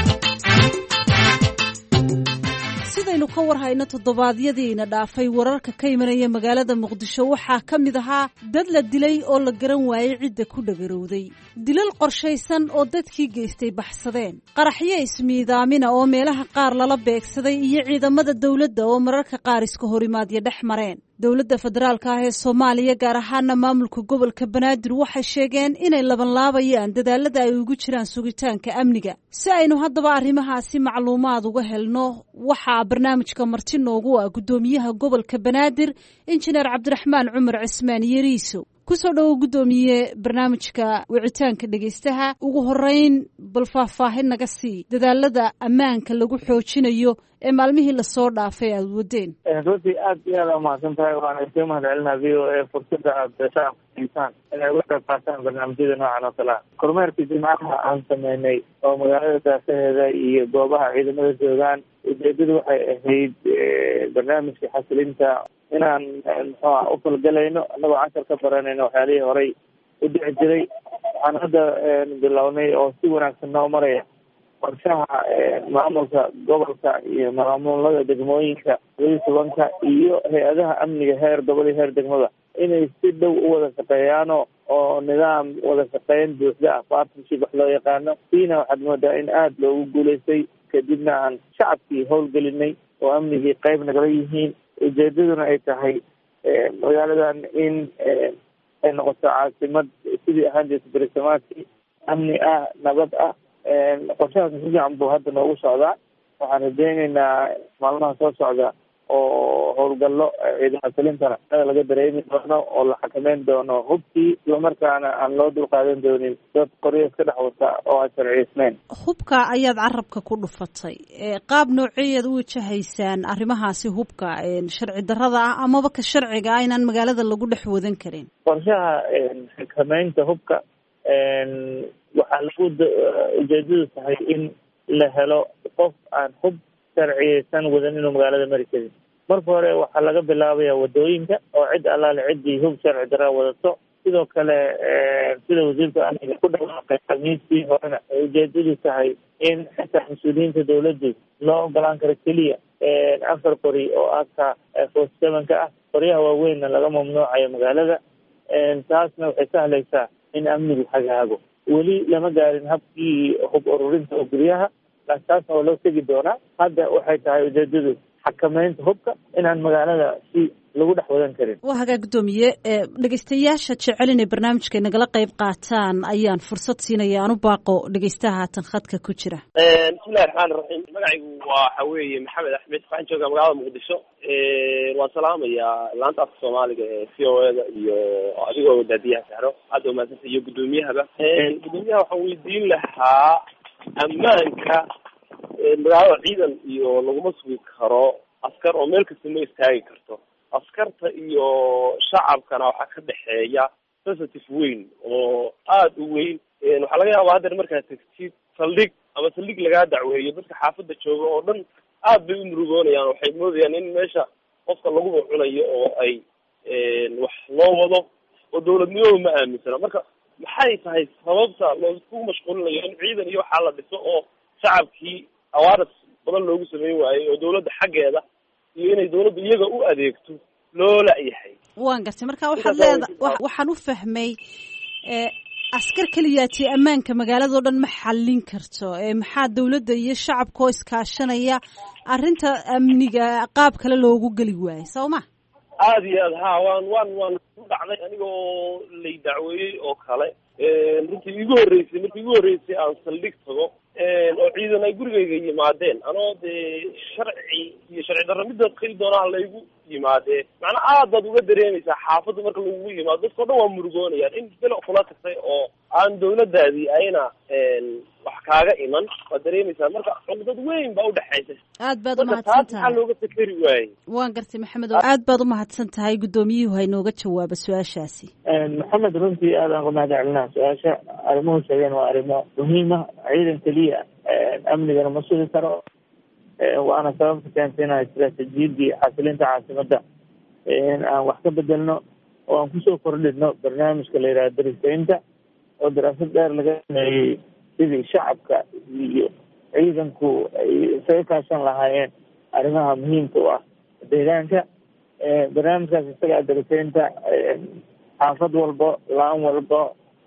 sidaynu ka warhayno toddobaadyadiina dhaafay wararka ka imanaya magaalada Muqdisho waxaa ka mid ahaa dad la dilay oo la garan waayay cidda ku dhagarowday, dilal qorshaysan oo dadkii geystay baxsadeen, qaraxyo ismiidaamina oo meelaha qaar lala beegsaday iyo ciidamada dawladda oo mararka qaar iska horimaadyo dhex mareen. dowladda federaalka ah ee Soomaaliya gaar ahaana maamulka gobolka Banaadir waxay sheegeen inay labanlaabayaan dadaalada ay ugu jiraan sugitaanka amniga. si aynu haddaba arrimahaasi macluumaad uga helno waxaa barnaamijka marti noogu ah guddoomiyaha gobolka Banaadir injineer Cabdiraxmaan Cumar Cismaan Yariiso. kusoo dhowo guddoomiye barnaamijka wicitaanka dhegaystaha ugu horeyn bal faahfaahin naga sii dadaalada ammaanka lagu xoojinayo ee maalmihii lasoo dhaafay aada wadeen. runtii aad iyo aad umahadsan tahay waana iska mahad celinaa v o a fursada aada shacabka siisaan inay uga qayb qaataan barnaamijyada noocan oo kale ah. kormeerkii jimcaha aan sameynay oo magaalada daafaheeda iyo goobaha ciidamada joogaan ujeedadu waxay ahayd barnaamijka xasilinta inaan muxuuha u falgalayno annagoo cashar ka baranayno waxyaalihii horay u dhici jiray. waxaan hadda bilownay oo si wanaagsan noo maraya qorshaha maamulka gobolka iyo maamulada degmooyinka 17 iyo hay-adaha amniga heer gobol iyo heer degmada inay si dhow u wada shaqeeyaano oo nidaam wada shaqeyn buuxda ah partnership wax loo yaqaano. siina waxaad moodaa in aada loogu guulaystay kadibna aan shacabkii howlgelinay oo amnigii qayb nagala yihiin. ujeedaduna ay tahay magaaladan in ay noqoto caasimad sidii ahaan jirta berisamaadkii amni ah nabad ah. qorshahaas si fiican buu hadda noogu socdaa. waxaan rajeyneynaa maalmaha soo socda oo howlgallo ciidamada xasilintana laga dareemi doono oo la xakameyn doono hubkii islamarkaana aan loo dulqaadan doonin dad qoryo iska dhex wata oo aan sharciyeysnayn. hubka ayaad carabka ku dhufatay qaab nooceeyaad u wajahaysaan arrimahaasi hubka sharci darrada ah amaba ka sharciga ah inaan magaalada lagu dhex wadan karin? qorshaha xakameynta hubka waxaa lagu ujeedadu tahay in la helo qof aan hub sharciyeysan wadan inuu magaalada mari karin. marka hore waxaa laga bilaabaya wadooyinka oo cid allaale ciddii hub sharci darra wadato. sidoo kale sida wasiirka amniga ku dhawaaqay khamiistii horena ay ujeedadu tahay in xitaa mas-uuliyiinta dawladdu loo ogolaan karo keliya 4 qori oo aka 47 ka ah. qoryaha waaweynna laga mamnuucayo magaalada. taasna waxay sahlaysaa in amnigu hagaago. weli lama gaarin habkii hub ururinta oo guryaha laakiin taasna waa loo tegi doonaa. hadda waxay tahay ujeedadu xakameynta hubka inaan magaalada si lagu dhex wadan karin. waa hagaa guddoomiye dhegaystayaasha jecel inay barnaamijka nagala qayb qaataan ayaan fursad siinaya aan u baaqo dhegaystaha haatan khadka ku jira. bismillahi raxmaani raxiim. magacaygu waxa weeye maxamed axmed waxaan joogaa magaalada muqdisho. waan salaamayaa laanta afka soomaaliga ee v o a da iyo adigoo daadiyaha sahro hadda umaadsantahay iyo guddoomiyahaba. guddoomiyaha waxaan weydiin lahaa ammaanka magaalada ciidan iyo laguma sugi karo askar oo meel kasta ma istaagi karto. askarta iyo shacabkana waxaa ka dhexeeya sensitive weyn oo aada u weyn. waxaa laga yaabaa haddeer markaad tegtid saldhig ama saldhig lagaa dacweeyo dadka xaafadda jooga oo dhan aad bay u murugoonayaan. waxay moodayaan in meesha qofka laguba cunayo oo ay wax loo wado oo dawladnimadu ma aaminsana. marka maxay tahay sababta loosku mashquulinayo in ciidan iyo waxaa la dhiso oo shacabkii awaaris badan loogu sameyn waayey oo dawladda xaggeeda iyo inay dawladda iyaga u adeegto loo la-yahay? waan gartay. marka waxaad waxaan u fahmay askar keliyaati ammaanka magaalado dhan ma xallin karto. maxaa dawladda iyo shacabka oo iskaashanaya arrinta amniga qaab kale loogu geli waayey soo ma? aada iyo aad ha waan u dhacday anigoo lay dacweeyey oo kale. runtii markii igu horreysay aan saldhig tago oo ciidan ay gurigayga yimaadeen anoo dee sharci darro midda qili doonaa laygu yimaadee macnaa aad baad uga dareemaysaa xaafadda marka lagugu yimaado dadka o dhan waa murugoonayaan in bilo kula tagtay oo aan dawladdaadii ayna wax kaaga iman waad dareemaysaa. marka cuqdad weyn baa udhexaysa. aad baad umahadsan tahay. maxaa looga fikeri waayey? waan gartay maxamed oo aad baad umahadsan tahay. guddoomiyuhu haynooga jawaaba su-aashaasi. maxamed runtii aadaan ku mahad celinaa su-aasha. arrimuhu sheegeen waa arrimo muhiima. ciidan keliya amnigana ma sugi karo. waana sababta keentay inaan istaraatiijiyadii xasilinta caasimadda aan wax ka bedelno oo aan kusoo kordhino barnaamijka la yidhaha darisaynta oo daraasad dheer laga sameeyey sidii shacabka iyo ciidanku ay isaga kaashan lahaayeen arrimaha muhiimka u ah deegaanka. barnaamijkaas isaga darisaynta xaafad walbo laan walbo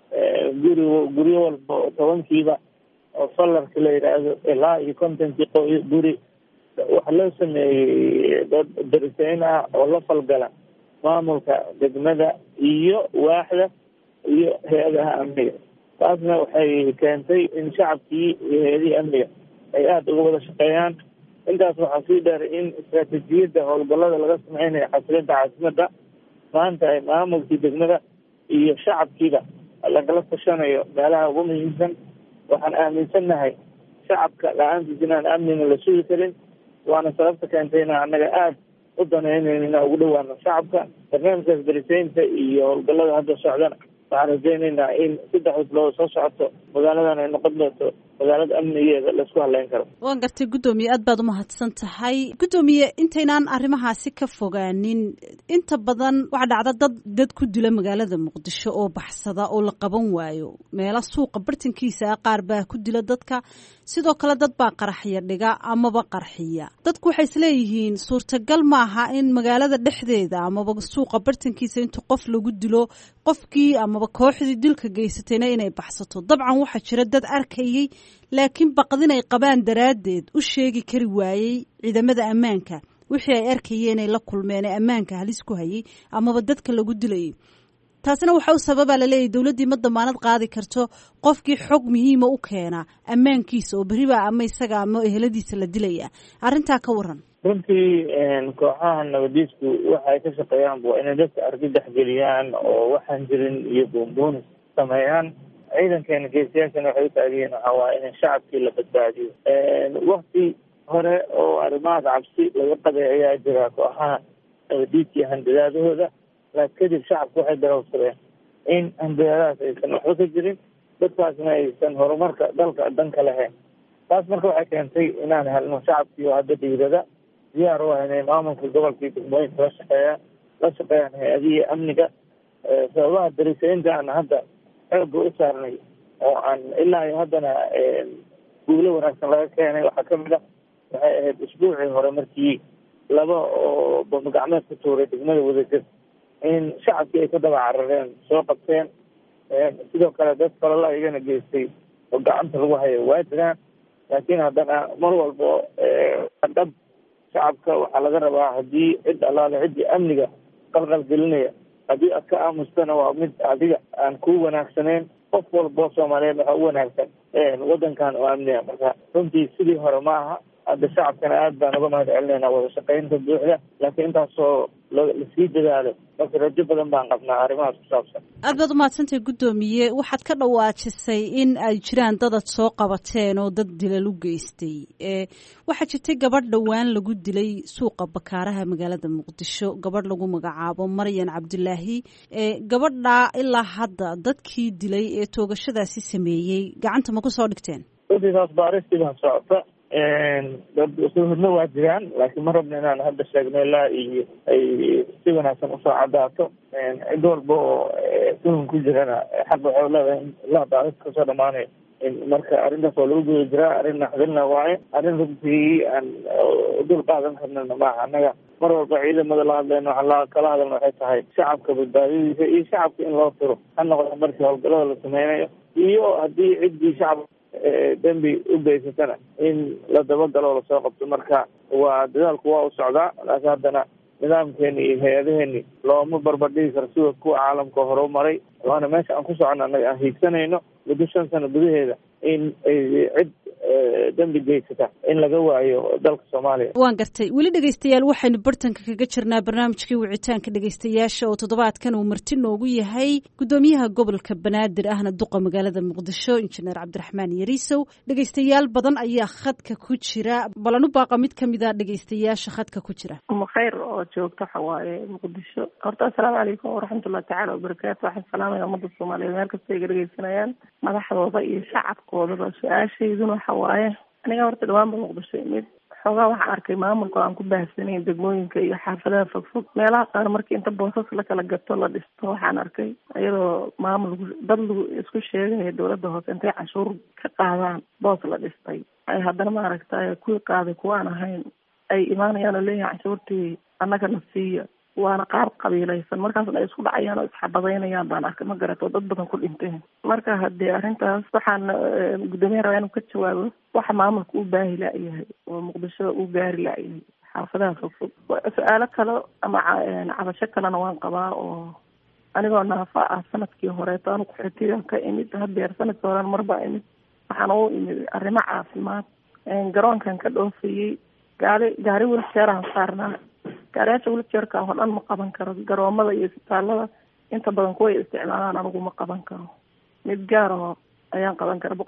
guryo walbo 10kiiba oo falarka la yidhaahdo ilaa iyo 50 guri waxaa loo sameeyey dad darisayn ah oo la falgala maamulka degmada iyo waaxda iyo hay-adaha amniga. taasna waxay keentay in shacabkii iyo hay-adihii amniga ay aada uga wada shaqeeyaan. intaas waxaa sii dheer in istaraatiijiyadda howlgallada laga sameynayo xasilinta caasimadda maanta ay maamulkii degmada iyo shacabkiiba lagala tashanayo meelaha ugu muhiimsan. waxaan aaminsannahay shacabka la-aantiis inaan amnina la sugi karin, waana sababta keentay inaan annaga aada u danaynayn inaan ugu dhawaano shacabka. barnaamijkaas darisaynta iyo howlgallada hadda socdana waxaan rajaynaynaa in 3 bilood soo socoto magaaladan ay noqon doonto magaalada amnigeeda laisku haleyn karo. waan gartay guddoomiye, aad baad umahadsan tahay. guddoomiye, intaynaan arrimahaasi ka fogaanin, inta badan waxaa dhacda dad ku dila magaalada muqdisho oo baxsada oo la qaban waayo. meelo suuqa bartankiisa qaar baa ku dila dadka, sidoo kale dad baa qaraxya dhiga amaba qarxiya. dadku waxay isleeyihiin suurtagal maaha in magaalada dhexdeeda amaba suuqa bartankiisa inta qof lagu dilo qofkii amaba kooxdii dilka geysatayna inay baxsato. dabcan waxaa jira dad arkayay laakiin baqdin ay qabaan daraaddeed u sheegi kari waayey ciidamada ammaanka wixii ay arkayeen ay la kulmeen ee ammaanka halis ku hayay amaba dadka lagu dilayay. taasina waxa u sababaa laleeyahy dowladdii ma damaanad qaadi karto qofkii xog muhiima u keena ammaankiisa oo beriba ama isaga ama eheladiisa la dilaya. arrintaa ka waran. runtii kooxaha nabadiisku waxay ka shaqeeyaan waa inay dadka argagax geliyaan oo waxaan jirin iyo buunbuunis sameeyaan. ciidankeena geesiyaashana waxay u taagiyeen waxaa waaye in shacabkii la badbaadiyo. wakti hore oo arrimahaas cabsi laga qaday ayaa jira kooxaha nabadiidkii handadaadahooda, laakiin kadib shacabku waxay darawsadeen in handadaadahaas aysan waxba ka jirin, dadkaasna aysan horumarka dalka danka lahayn. taas marka waxay keentay inaan helno shacabkii oo hadda dhiirada diyaar u ah inay maamulka gobolkii degmooyinka la shaqeeyaan hay-adihii amniga. sababaha darisaynta aan hadda xooga u saarnay oo aan ilaa iyo haddana guulo wanaagsan laga keenay waxaa kamid ah, waxay ahayd usbuucii hore markii 2 oo bamgacmeed ku tuuray degmada Wadajir in shacabkii ay ka daba carareen soo qabteen. sidoo kale dad kalala iyagana geystay oo gacanta lagu hayo waa jiraan, laakiin haddana mar walbo dhab shacabka waxaa laga rabaa haddii cid allaale ciddii amniga qalqal gelinaya haddii aad ka aamustana waa mid adiga aan ku wanaagsaneyn. qof walbo Soomaaliyeed waxaa u wanaagsan wadankan oo amniga. marka runtii sidii hore ma aha. hadda shacabkana aad baan uga mahad celinaynaa wada shaqaynta buuxda, laakiin intaasoo lasii dadaalo marka rajo badan baan qabnaa arrimahaas ku saabsan. aad baad umahadsantahay guddoomiye. waxaad ka dhawaajisay in ay jiraan dadad soo qabateen oo dad dilal u geystay. waxaa jirtay gabadh dhowaan lagu dilay suuqa bakaaraha magaalada muqdisho, gabadh lagu magacaabo Maryan Cabdilaahi. gabadha ilaa hadda dadkii dilay ee toogashadaasi sameeyey gacanta ma ku soo dhigteen? runtiisaas baaristii baan socota. dad suhudna waa jiraan, laakiin ma rabna inaan hadda sheegno ilaa iyo ay si wanaagsan usoo cadaato. cid walba oo tuhun ku jirana xaq waxay leedahay in ilaa baaris kasoo dhamaanayo. marka arrintaas waa lagu guda jiraa. arrin naxdinna waaye, arrin runtii aan dul qaadan karnana maaha. annaga mar walba ciidamada la hadlayno waxaa kala hadalna waxay tahay shacabka badbaadadiisa iyo shacabka in loo tiro, ha noqdo markii howlgallada la sameynayo iyo haddii ciddii shacabka dembi u geysatana in la dabagalo lasoo qabto. marka waa dadaalku waa u socdaa, laakiin haddana nidaamkeeni iyo hay-adaheeni looma barbardhigi karo sida kuwa caalamka hore u maray. waana meesha aan ku socono annaga aan hiigsanaynno muddo 5 sano gudaheeda in ay cid dembi geysata in laga waayo dalka Soomaaliya. waan gartay. weli dhegaystayaal waxaynu bartanka kaga jirnaa barnaamijkii wicitaanka dhegaystayaasha oo toddobaadkan uu marti noogu yahay guddoomiyaha gobolka Banaadir ahna duqa magaalada Muqdisho injineer Cabdiraxmaan Yariisow. dhegaystayaal badan ayaa khadka ku jira, balanu baaqa mid kamid ah dhegaystayaasha khadka ku jira. khayr oo joogto xawaaye Muqdisho. horta assalaamu calaykum waraxmatullahi tacaala wabarakaatu. waxaan salaamayaa ummadda Soomaaliyeed meel kasta ay dhegaysanayaan, madaxdooda iyo shacabkoodaba. su-aashayduna waxa waaye, aniga horta dhawaanba Muqdisho imid, xoogaa waxaan arkay maamulka aan ku baahsanayn degmooyinka iyo xaafadaha fogfog. meelaha qaar markii inta boosas la kala gato la dhisto waxaan arkay iyadoo maamul dad lagu isku sheegaya dowladda hoose intay canshuur ka qaadaan boos la dhistay ay haddana maaragtay kuwii qaaday kuwaan ahayn ay imaanayaan oo leeyahay canshuurtii annaga na siiya. waana qaar qabiilaysan, markaasna ay isku dhacayaan oo isxabadaynayaan baan arkay, ma garato dad badan ku dhinteen. marka haddii arrintaas waxaan guddoomiyaha rabaa inuu ka jawaabo waxa maamulka u baahi la'yahay oo Muqdisho u gaari la'yahay xaafadaha fogfog. su-aalo kale ama cabasho kalena waan qabaa oo anigoo naafa ah sanadkii horeeto anu qaxootigan ka imid, hadeer sanadkii horena marbaa imid. waxaan u imid arrimo caafimaad. garoonkan ka dhoofayey gaari wilsheeraan saarnaa. gaariyaasha wilsheerka oo dhan ma qaban karo garoomada iyo isbitaalada inta badan kuway isticmaalaan anigu ma qaban karo. mid gaar oo ayaan qaban kara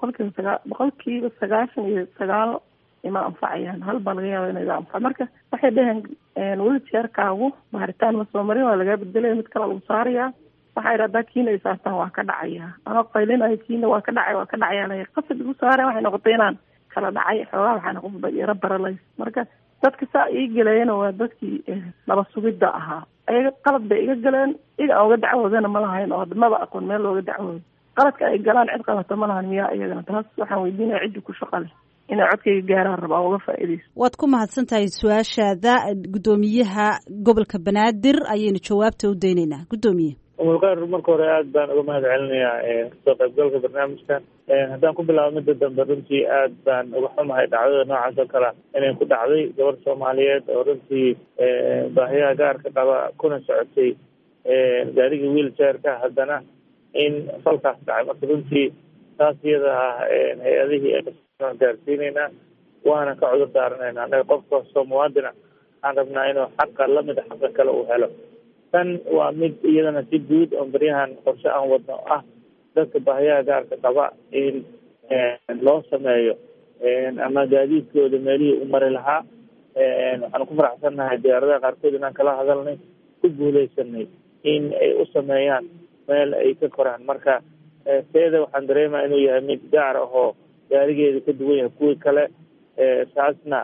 99% ima anfacayaan. hal baa laga yaaba inay anfac. marka waxay dhaheen wheelchairkaagu baaritaan ma soo marin, waa laga bedelay, mid kale lagu saarayaa. waxay radaa kiina ay saartaan waa ka dhacaya. anoo qaylinayo kiina waa ka dhacaya qasad igu saareen. waxay noqotay inaan kala dhacay xoogaa, waxaan noqon yara baralays. marka dadka saa ii galayna waa dadkii laba sugidda ahaa. ayaga qalad bay iga galeen, iga aan uga dacwoodana ma lahayn oo maba aqoon meel looga dacwoodo. qaladka ay galaan cid qabata ma lahan miyaa iyagana? taas waxaan weydiinaya ciddi ku shaqa leh inay codkayga gaaraan rabaa uga faa'iidayso. waad ku mahadsan tahay su-aashaada. guddoomiyaha gobolka banaadir ayaynu jawaabta u daynaynaa. guddoomiye umulkhayr, marka hore aad baan uga mahad celinayaa kasoo qaybgalka barnaamijkan. haddaan ku bilaabo midda dambe, runtii aad baan uga xumahay dhacdada noocaas oo kale inay ku dhacday gabar Soomaaliyeed oo runtii baahiyaha gaarka qaba kuna socotay gaariga wheelchairka, haddana in falkaas dhacay. marka runtii taas iyada ah hay-adihii gaarsiinaynaa, waana ka cudur daaranaynaa. anaga qof kastoo muwaadina waxaan rabnaa inuu xaqa lamid a xaqa kale uu helo. tan waa mid iyadana si guud oo baryahan qorshe aan wadno ah dadka baahiyaha gaarka qaba in loo sameeyo ama gaadiidkooda meelihii u mari lahaa. waxaan ku faraxsannahay diyaaradaha qaarkood inaan kala hadalnay, ku guuleysanay in ay u sameeyaan meel ay ka koraan. marka seeda waxaan dareemaa inuu yahay mid gaar ah oo gaarigeeda ka duwan yahay kuwii kale. taasna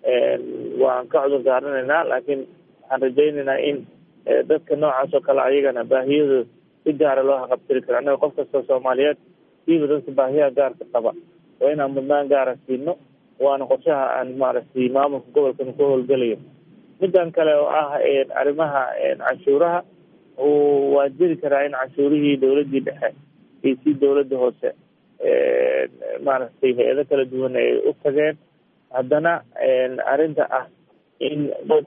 waan ka cudur daaranaynaa, laakiin waxaan rajaynaynaa in dadka noocaas oo kale ayagana baahiyadooda si gaara loo haqabtiri karo. annaga qof kastoo Soomaaliyeed siiba dadka baahiyaha gaarka qaba waa inaan mudnaan gaara siino, waana qorshaha aan maaragtay maamulka gobolkan ku howlgelayo. midan kale oo ah arrimaha canshuuraha, waa jiri karaa in canshuurihii dawladdii dhexe iyo si dawladda hoose maaragtay hay-ado kala duwan ay u tageen. haddana arrinta ah in dad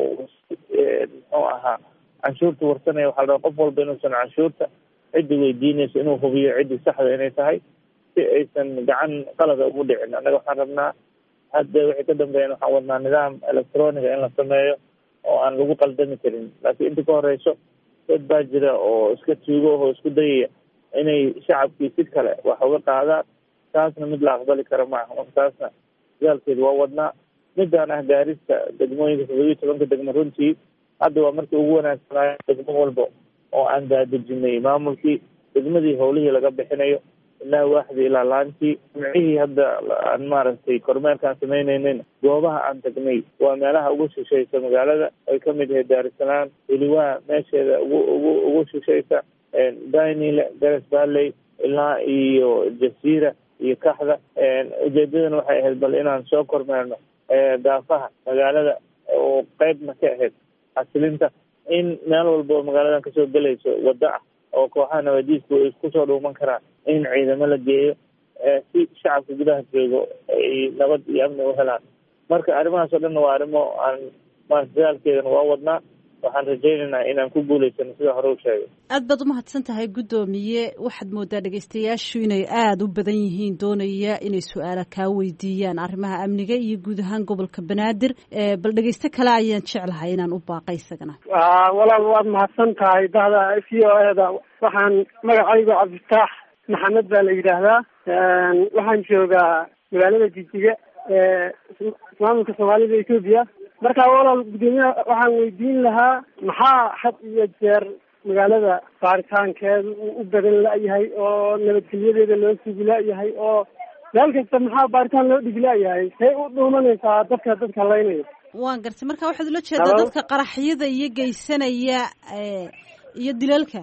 muxuu ahaa canshuurta warsanaya, waxaa la rabaa qof walba inuusan canshuurta ciddi weydiinayso inuu hubiyo ciddii saxda inay tahay, si aysan gacan qalada ugu dhicin. annaga waxaan rabnaa hadda wixii ka dambeeyana waxaan wadnaa nidaam electroniga in la sameeyo oo aan lagu qaldami karin. laakiin inta ka horeyso dad baa jira oo iska tuugo oo isku dayaya inay shacabkii si kale wax uga qaadaan. taasna mid la aqbali kara maaha. marka taasna dagaalkeeda waa wadnaa. midaan ah gaarista degmooyinka 17 degmo, runtii hadda waa markii ugu wanaagsanaayo degmo walba oo aan daadejinay maamulkii degmadii howlihii laga bixinayo ilaa waaxdii ilaa laantii. jimcihii hadda aan maaragtay kormeerkaan samaynaynin goobaha aan tagnay waa meelaha ugu shishaysa magaalada. ay ka mid yahay Daarusalaam, weliwaa meesheeda ugu shishaysa, daynile, garas valley ilaa iyo jasiira iyo kaxda. ujeedadana waxay ahayd bal inaan soo kormeerno daafaha magaalada oo qeybna ka ahayd xasilinta, in meel walba oo magaaladan kasoo gelayso waddo ah oo kooxaha nabadiisku ay isku soo dhuuman karaan in ciidamo la geeyo si shacabka gudaha joogo ay nabad iyo amni u helaan. marka arrimahaas oo dhanna waa arrimo aan maarata dagaalkeedana waa wadnaa. waxaan rajaynaynaa inaan ku guulaysano sida hore u sheegay. aad baad umahadsan tahay guddoomiye. waxaad moodaa dhegaystayaashu inay aada u badan yihiin doonaya inay su-aala kaa weydiiyaan arrimaha amniga iyo guud ahaan gobolka banaadir. bal dhegaysto kale ayaan jeclahay inaan u baaqay isagana. walaal waad mahadsan tahay dahda v o eda. waxaan magacaygu cabdifitaax maxamed baa la yidhaahdaa. waxaan joogaa magaalada Jigjiga maamulka Soomaalida Ethiopia. marka walaal guddoomiyaha waxaan weydiin lahaa maxaa had iyo jeer magaalada baaritaankeeda u badan la-yahay oo nabadgelyadeeda loo sugi la-yahay oo meel kasta maxaa baaritaan loo dhigi la-yahay? say u dhuumanaysaa dadka laynaya? waan gartay. marka waxaad ula jeedaa dadka qaraxyada iyo geysanaya iyo dilalka?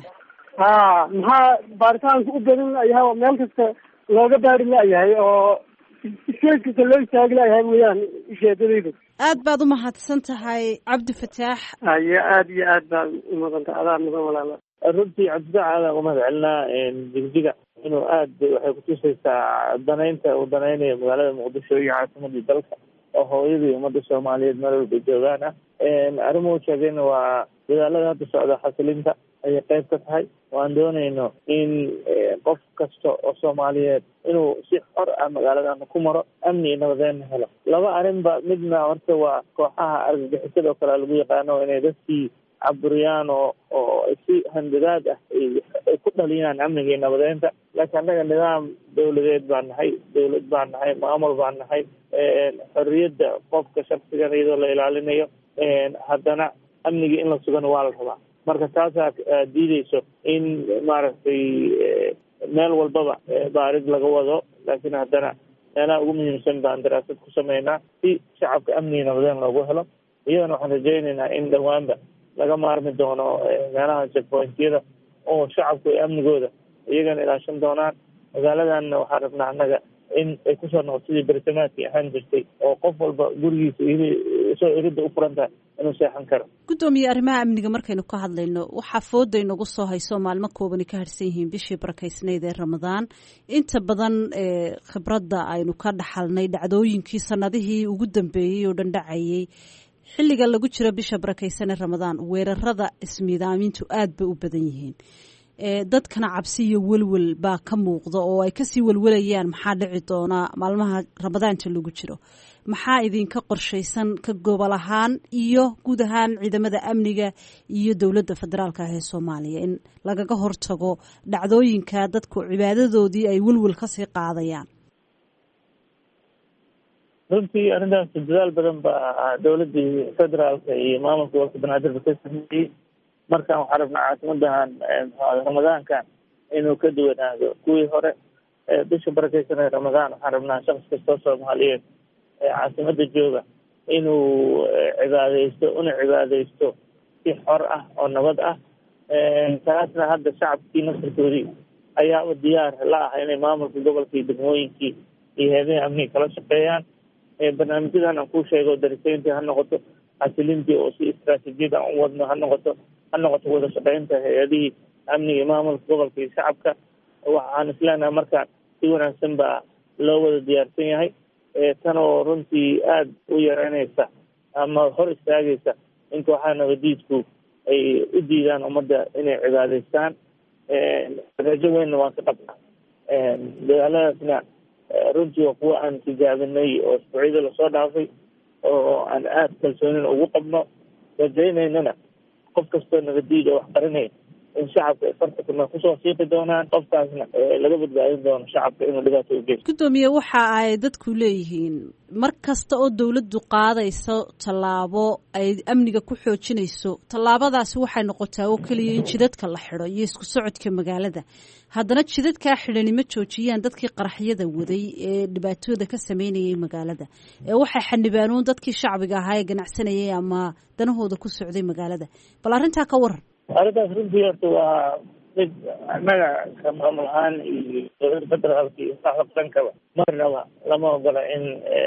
maxaa baaritaanka u badan la-yahay oo meel kasta looga baari la-yahay oo iskeyskasta loo istaagi la-yahay weyaan ujeedadayda. aad baad umahadsan tahay cabdifataax. ayo aada iyo aad baad umaqanta adaa mudan walaala. runtii cabdifitaax aadaan uga mahad celinaa. Jigjiga inuu aada waxay kutusaysaa danaynta uu danaynayo magaalada muqdisho iyo caasimadii dalka oo hooyadii ummadda Soomaaliyeed meel walba joogaan ah. arrimuhu sheegayna waa dadaalada hadda socda xasilinta ayay qayb ka tahay. waan doonayno in qof kasta oo Soomaaliyeed inuu si xor ah magaaladan ku maro, amni iyo nabadeen helo. laba arrinba midna horta waa kooxaha argagixisada oo kale lagu yaqaano inay dadkii caburiyaan oo si handadaad ah ay ku dhaliyaan amniga iyo nabadeynta. laakiin annaga nidaam dawladeed baan nahay, dawlad baan nahay, maamul baan nahay. xorriyadda qofka shaksigan iyadoo la ilaalinayo, haddana amnigii in la sugana waa la rabaa. marka taasaa diideyso in maaragtay meel walbaba baarid laga wado, laakiin haddana meelaha ugu muhiimsan baan daraasad ku sameynaa si shacabka amniga nabadeen loogu helo. iyadana waxaan rajaynaynaa in dhawaanba laga maarmi doono meelaha checkpointyada oo shacabku ay amnigooda iyagana ilaashan doonaan. magaaladanna waxaan rabnaa annaga in ay kusoo noqoto sidii bersamaadkii ahaan jirtay oo qof walba gurigiisa soo iridda u furan tahay inuu seexan karo. guddoomiye, arrimaha amniga markaynu ka hadlayno waxaa fooda inagu soo hayso maalmo koobani ka harsan yihiin bishii barakaysnayd ee ramadaan. inta badan khibradda aynu ka dhaxalnay dhacdooyinkii sanadihii ugu dambeeyey oo dhan dhacayay xilliga lagu jiro bisha barakaysan ee ramadaan, weerarada ismiidaamintu aad bay u badan yihiin. dadkana cabsi iyo welwel baa ka muuqda oo ay kasii welwelayaan maxaa dhici doona maalmaha ramadaanta lagu jiro. maxaa idinka qorshaysan ka gobol ahaan iyo guud ahaan ciidamada amniga iyo dowladda federaalka ah ee Soomaaliya in lagaga hortago dhacdooyinka dadku cibaadadoodii ay welwel kasii qaadayaan? runtii arrintaas dadaal badan baa dowladii federaalka iyo maamulka gobolka banaadir ka sameeyey. markaan waxaan rabnaa caasimadahan ramadaankan inuu ka duwanaado kuwii hore. bisha barakeysan ee ramadaan waxaan rabnaa shaqs kastoo Soomaaliyeed caasimada jooga inuu cibaadeysto si xor ah oo nabad ah. taasna hadda shacabkii nasirkoodii ayaa diyaar la ah inay maamulka gobolka iyo degmooyinkii iyo hay'adaha amniga kala shaqeeyaan. barnaamijyadan aan ku sheego darisayntii ha noqoto, xasilintii oo si istaraatiijiyad aan u wadno ha noqoto wada shaqeynta hay-adihii amniga maamulka gobolka iyo shacabka. waxaan isleenahay markaan si wanaagsan baa loo wada diyaarsan yahay. tan oo runtii aada u yareynaysa ama hor istaagaysa in kooxaha nabadiidku ay u diidaan ummadda inay cibaadeystaan. rajo weynna waan ka qabnaa. dagaaladaasna runtii waa kuwa aan tijaabinay oo isbuucyada lasoo dhaafay oo aan aada kalsoonin ugu qabno. rajaynaynana qof kastoo nabadiid oo wax qarinaya in shacabka ay farta kuna kusoo siiqi doonaan, qofkaasna laga badbaadin doono shacabka inuu dhibaato u geysto. guddoomiye, waxa ay dadku leeyihiin mar kasta oo dawladdu qaadayso tallaabo ay amniga ku xoojinayso, tallaabadaasi waxay noqotaa oo keliya in jidadka la xidho iyo isku socodka magaalada. haddana jidadkaa xidhani ma joojiyaan dadkii qaraxyada waday ee dhibaatooda ka sameynayay magaalada. waxay xanibaanuun dadkii shacbiga ahaa ee ganacsanayay ama danahooda ku socday magaalada. bal arrintaa ka waran. arrintaas runtii horta waa mid annaga ka maamul ahaan iyo dowladda federaalka iyo saxda qankaba marnaba lama ogola in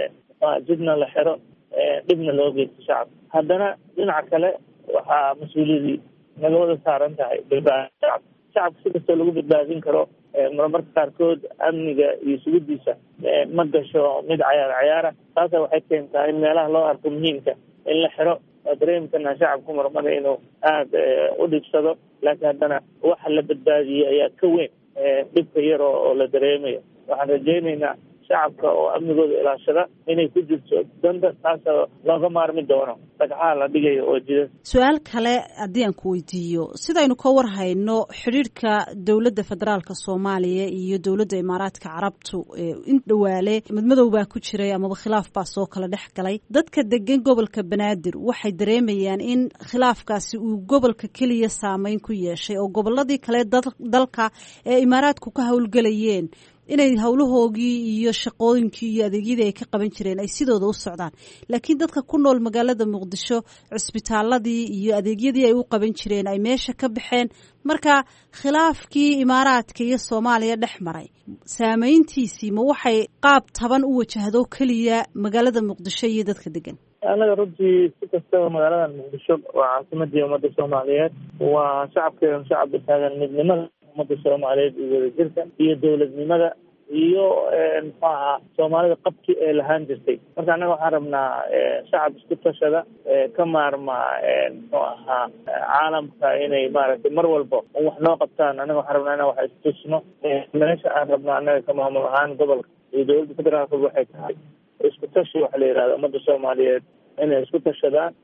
jidna la xiro, dhibna loo geysto shacabka. haddana dhinaca kale waxaa mas-uuliyadii naga wada saaran tahay badbaadinta shacabka si kastoo lagu badbaadin karo. marmarka qaarkood amniga iyo sugidiisa ma gasho mid cayaara. taasa waxay keentaa in meelaha loo arko muhiimka in la xiro. dareemkana shacabku marmada inuu aada u dhibsado, laakiin haddana waxa la badbaadiyey ayaa ka weyn dhibka yar oo la dareemayo. waxaan rajaynaynaa shacabka oo amnigooda ilaashada inay ku jirto danta, taasoo looga maarmi doono dhagxaha la dhigayo oo jida. su-aal kale haddii aan ku weydiiyo, sidaynu ka warhayno xidhiirhka dowladda federaalka Soomaaliya iyo dowladda Imaaraadka Carabtu in dhawaale madmadow baa ku jiray amaba khilaaf baa soo kala dhex galay. dadka degan gobolka Banaadir waxay dareemayaan in khilaafkaasi uu gobolka keliya saameyn ku yeeshay oo gobolladii kale dalka ee Imaaraadku ka howlgelayeen inay howlahoogii iyo shaqooyinkii iyo adeegyadii ay ka qaban jireen ay sidooda u socdaan. laakiin dadka ku nool magaalada Muqdisho cisbitaaladii iyo adeegyadii ay u qaban jireen ay meesha ka baxeen. marka khilaafkii Imaaraadka iyo Soomaaliya dhex maray saameyntiisii ma waxay qaab taban u wajahdo keliya magaalada Muqdisho iyo dadka degan? anaga runtii si kastaba magaalada Muqdisho waa caasimadii ummadda Soomaaliyeed. waa shacabkeedan shacab taagan midnimada ummadda Soomaaliyeed iyo wadajirka iyo dowladnimada iyo muxuu ahaa Soomaalida qabki ee lahaan jirtay. marka annaga waxaan rabnaa shacab isku tashada ka maarma muxuu ahaa caalamka inay maaragtay mar walba wax noo qabtaan. annaga waxaan rabnaa inaan wax istusno. meesha aan rabnaa annaga ka maamul ahaan gobolka iyo dowladda federaalka waxay tahay isku tashi waxa la yidhahda ummadda Soomaaliyeed inay isku tashadaan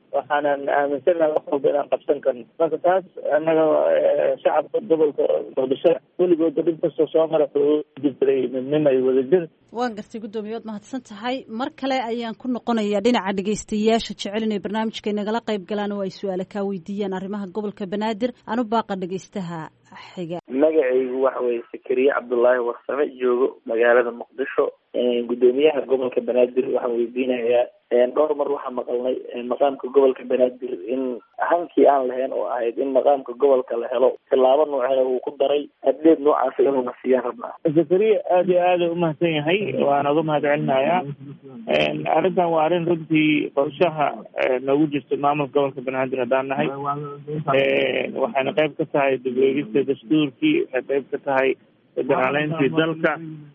waxaanan aaminsanahay wax walba inaan qabsan karno. marka taas annaga shacabka gobolka muqdisho weligooda dhib kastoo soo mara wuxuu jirtay midnimo iyo wadajir. waan gartay guddoomiye waad mahadsan tahay. mar kale ayaan ku noqonayaa dhinaca dhegaystayaasha jecel inay barnaamijka nagala qayb galaan oo ay su-aale kaa weydiiyaan arrimaha gobolka banaadir. anu baaqa dhegaystaha xiga. magacaygu waxa weye sakariye cabdullaahi warsame joogo magaalada muqdisho. guddoomiyaha gobolka banaadir waxaan weydiinayaa dhowr mar waxaa maqalnay maqaamka gobolka banaadir in hankii aan lahayn oo ahayd in maqaamka gobolka la helo tilaabo noocena uu ku daray haddeed noocaas inuuna siiyaan rabnaa. zakariya aada iyo aada umahadsan yahay waana uga mahad celinayaa. arrintan waa arrin runtii qorshaha noogu jirta maamulka gobolka banaadir haddaan nahay. waxayna qayb ka tahay dib u eegista dastuurkii, waxay qayb ka tahay federaaleyntii dalka.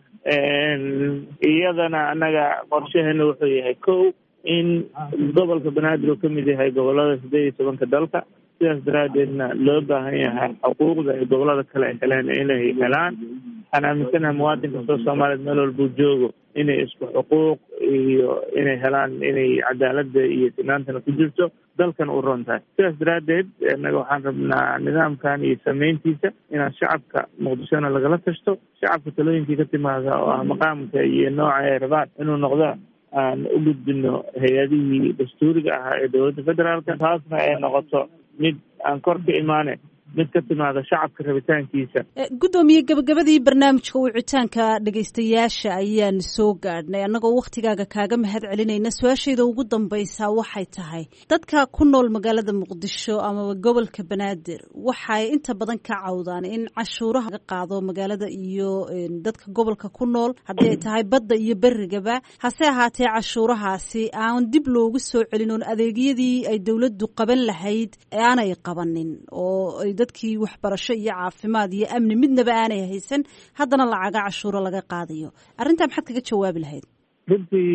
iyadana annaga qorshaheena wuxuu yahay kow in gobolka banaadir uu kamid yahay gobolada 11 dalka. sidaas daraadeedna loo baahan yahay xuquuqda ay gobolada kale ay heleen inay helaan. waxaan aaminsanahay muwaadin kastoo soomaaliyeed meel walbuu joogo inay isku xuquuq iyo inay helaan, inay cadaalada iyo sinaantana ku jirto, dalkan u ron tahay. sidaas daraadeed annaga waxaan rabnaa nidaamkan iyo sameyntiisa inaan shacabka muqdishona lagala tashto, shacabka talooyinkii ka timaada oo ah maqaamka iyo nooca ay rabaan inuu noqdo aan u gudbino hay-adihii dastuuriga ahaa ee dowladda federaalka. taasna ay noqoto mid aan kor ka imaane, mid ka timaada shacabka rabitaankiisa. guddoomiye gabagabadii barnaamijka wicitaanka dhegaystayaasha ayaan soo gaadhnay annagoo waktigaaga kaaga mahad celinayna. su-aashayda ugu dambaysa waxay tahay dadka ku nool magaalada muqdisho amaba gobolka banaadir waxay inta badan ka cawdaan in cashuuraha laga qaado magaalada iyo dadka gobolka ku nool haddii ay tahay badda iyo berigaba. hase ahaatee cashuurahaasi aan dib loogu soo celin oon adeegyadii ay dowladdu qaban lahayd aanay qabanin oo dadkii waxbarasho iyo caafimaad iyo amni midnaba aanay haysan, haddana lacaga cashuuro laga qaadayo. arrintaa maxaad kaga jawaabi lahayd? runtii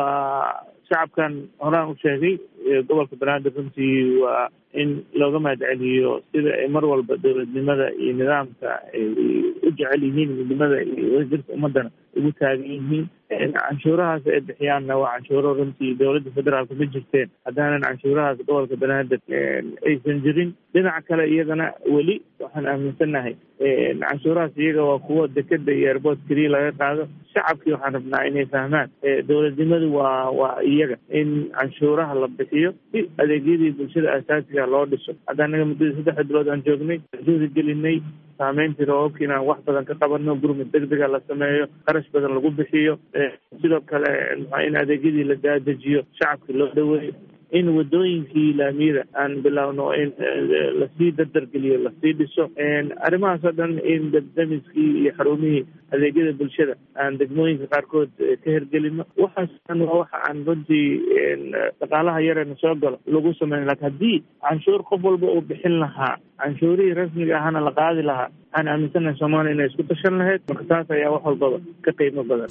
waa shacabkan horaan u sheegay gobolka banaadir runtii waa in looga mahad celiyo sida ay mar walba dowladnimada iyo nidaamka ay u jecel yihiin, midnimada iyo wadajirka ummadana ugu taagan yihiin. canshuurahaas ay bixiyaanna waa canshuuro runtii dowladda federaalka ma jirteen haddaanan canshuurahaas gobolka banaadir aysan jirin. dhinaca kale iyagana weli waxaan aaminsanahay canshuurahaas iyaga waa kuwo dekeda iyo airport keliya laga qaado. shacabkii waxaan rabnaa inay fahmaan dowladnimadu waa iyaga in canshuuraha la bixiyo si adeegyadii bulshada asaasiga loo dhiso. hadda anaga muddadii 3 bilood aan joognay juhdi gelinay saameyntii roobabka inaan wax badan ka qabano, gurmud degdega la sameeyo, qarash badan lagu bixiyo, sidoo kale in adeegyadii la daadejiyo, shacabkii loo dhaweeyo, in wadooyinkii laamiyada aan bilowno in lasii dardargeliyo, lasii dhiso. arrimahaas oo dhan in damiskii iyo xarumihii adeegyada bulshada aan degmooyinka qaarkood ka hergelino. waxaas waa waxa aan runtii dhaqaalaha yareena soo galo lagu sameyn. laakiin haddii canshuur qof walba uu bixin lahaa, canshuurihii rasmiga ahana la qaadi lahaa, waxaan aaminsanahay soomaaliya inay isku tashan lahayd. marka taas ayaa wax walbaba ka qiimo badan.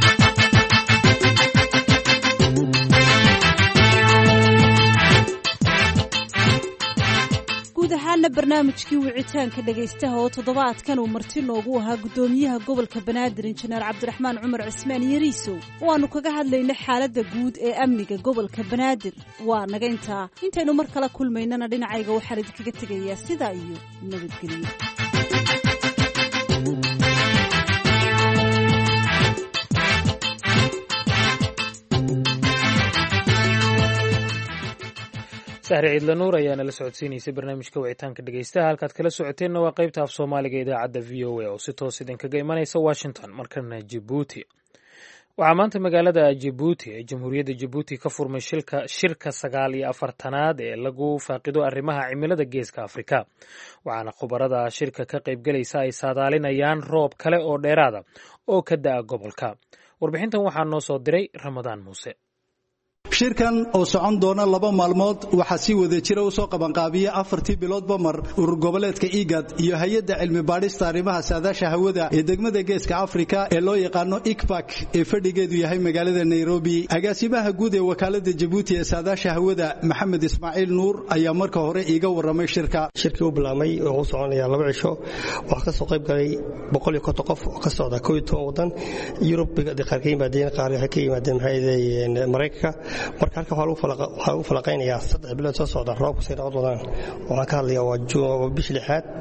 guud ahaana barnaamijkii wicitaanka dhegaystaha oo toddobaadkan uu marti noogu ahaa guddoomiyaha gobolka banaadir injineer cabdiraxmaan cumar cismaan yariisow oo aanu kaga hadlaynay xaaladda guud ee amniga gobolka banaadir. waa naga intaa, intaynu mar kala kulmaynana dhinacayga waxaan idinkaga tegayaa sidaa iyo nabadgelyo. sahre ciidla nuur ayaana la socodsiinaysay barnaamijka wicitaanka dhegaystaha. halkaad kala socoteenna waa qaybta af soomaaliga idaacadda v o a oo si toos idinkaga imanaysa washington. markana jibuuti waxaa maanta magaalada jibuuti ee jamhuuriyadda jibuuti ka furmay shirka 49aad ee lagu faaqido arrimaha cimilada geeska afrika. waxaana khubarada shirka ka qaybgelaysa ay saadaalinayaan roob kale oo dheeraada oo ka da'a gobolka. warbixintan waxaa noo soo diray ramadaan muuse. shirkan oo socon doona 2 maalmood waxaa si wada jira u soo qabanqaabiya 4 biloodba mar urur goboleedka IGAD iyo hay'adda cilmi baadhista arrimaha saadaasha hawada ee degmada geeska Afrika ee loo yaqaano ICPAC ee fadhigeedu yahay magaalada Nairobi. agaasimaha guud ee wakaalada Djibouti ee saadaasha hawada Maxamed Ismaaciil Nuur ayaa marka hore iiga waramay shirkii u bilaabmay oo soconaya 2 cisho. waxa ka soo qayb galay 150 qof oo ka socda 12 wadan Yurub, qaar ka yimaadeen, qaar ka yimaadeen Mareykanka. marka halka waxaa lagu falaqaynayaa 3 bilood soo socda roobku say noqon doonaan waxaan ka hadlayaa waa bishii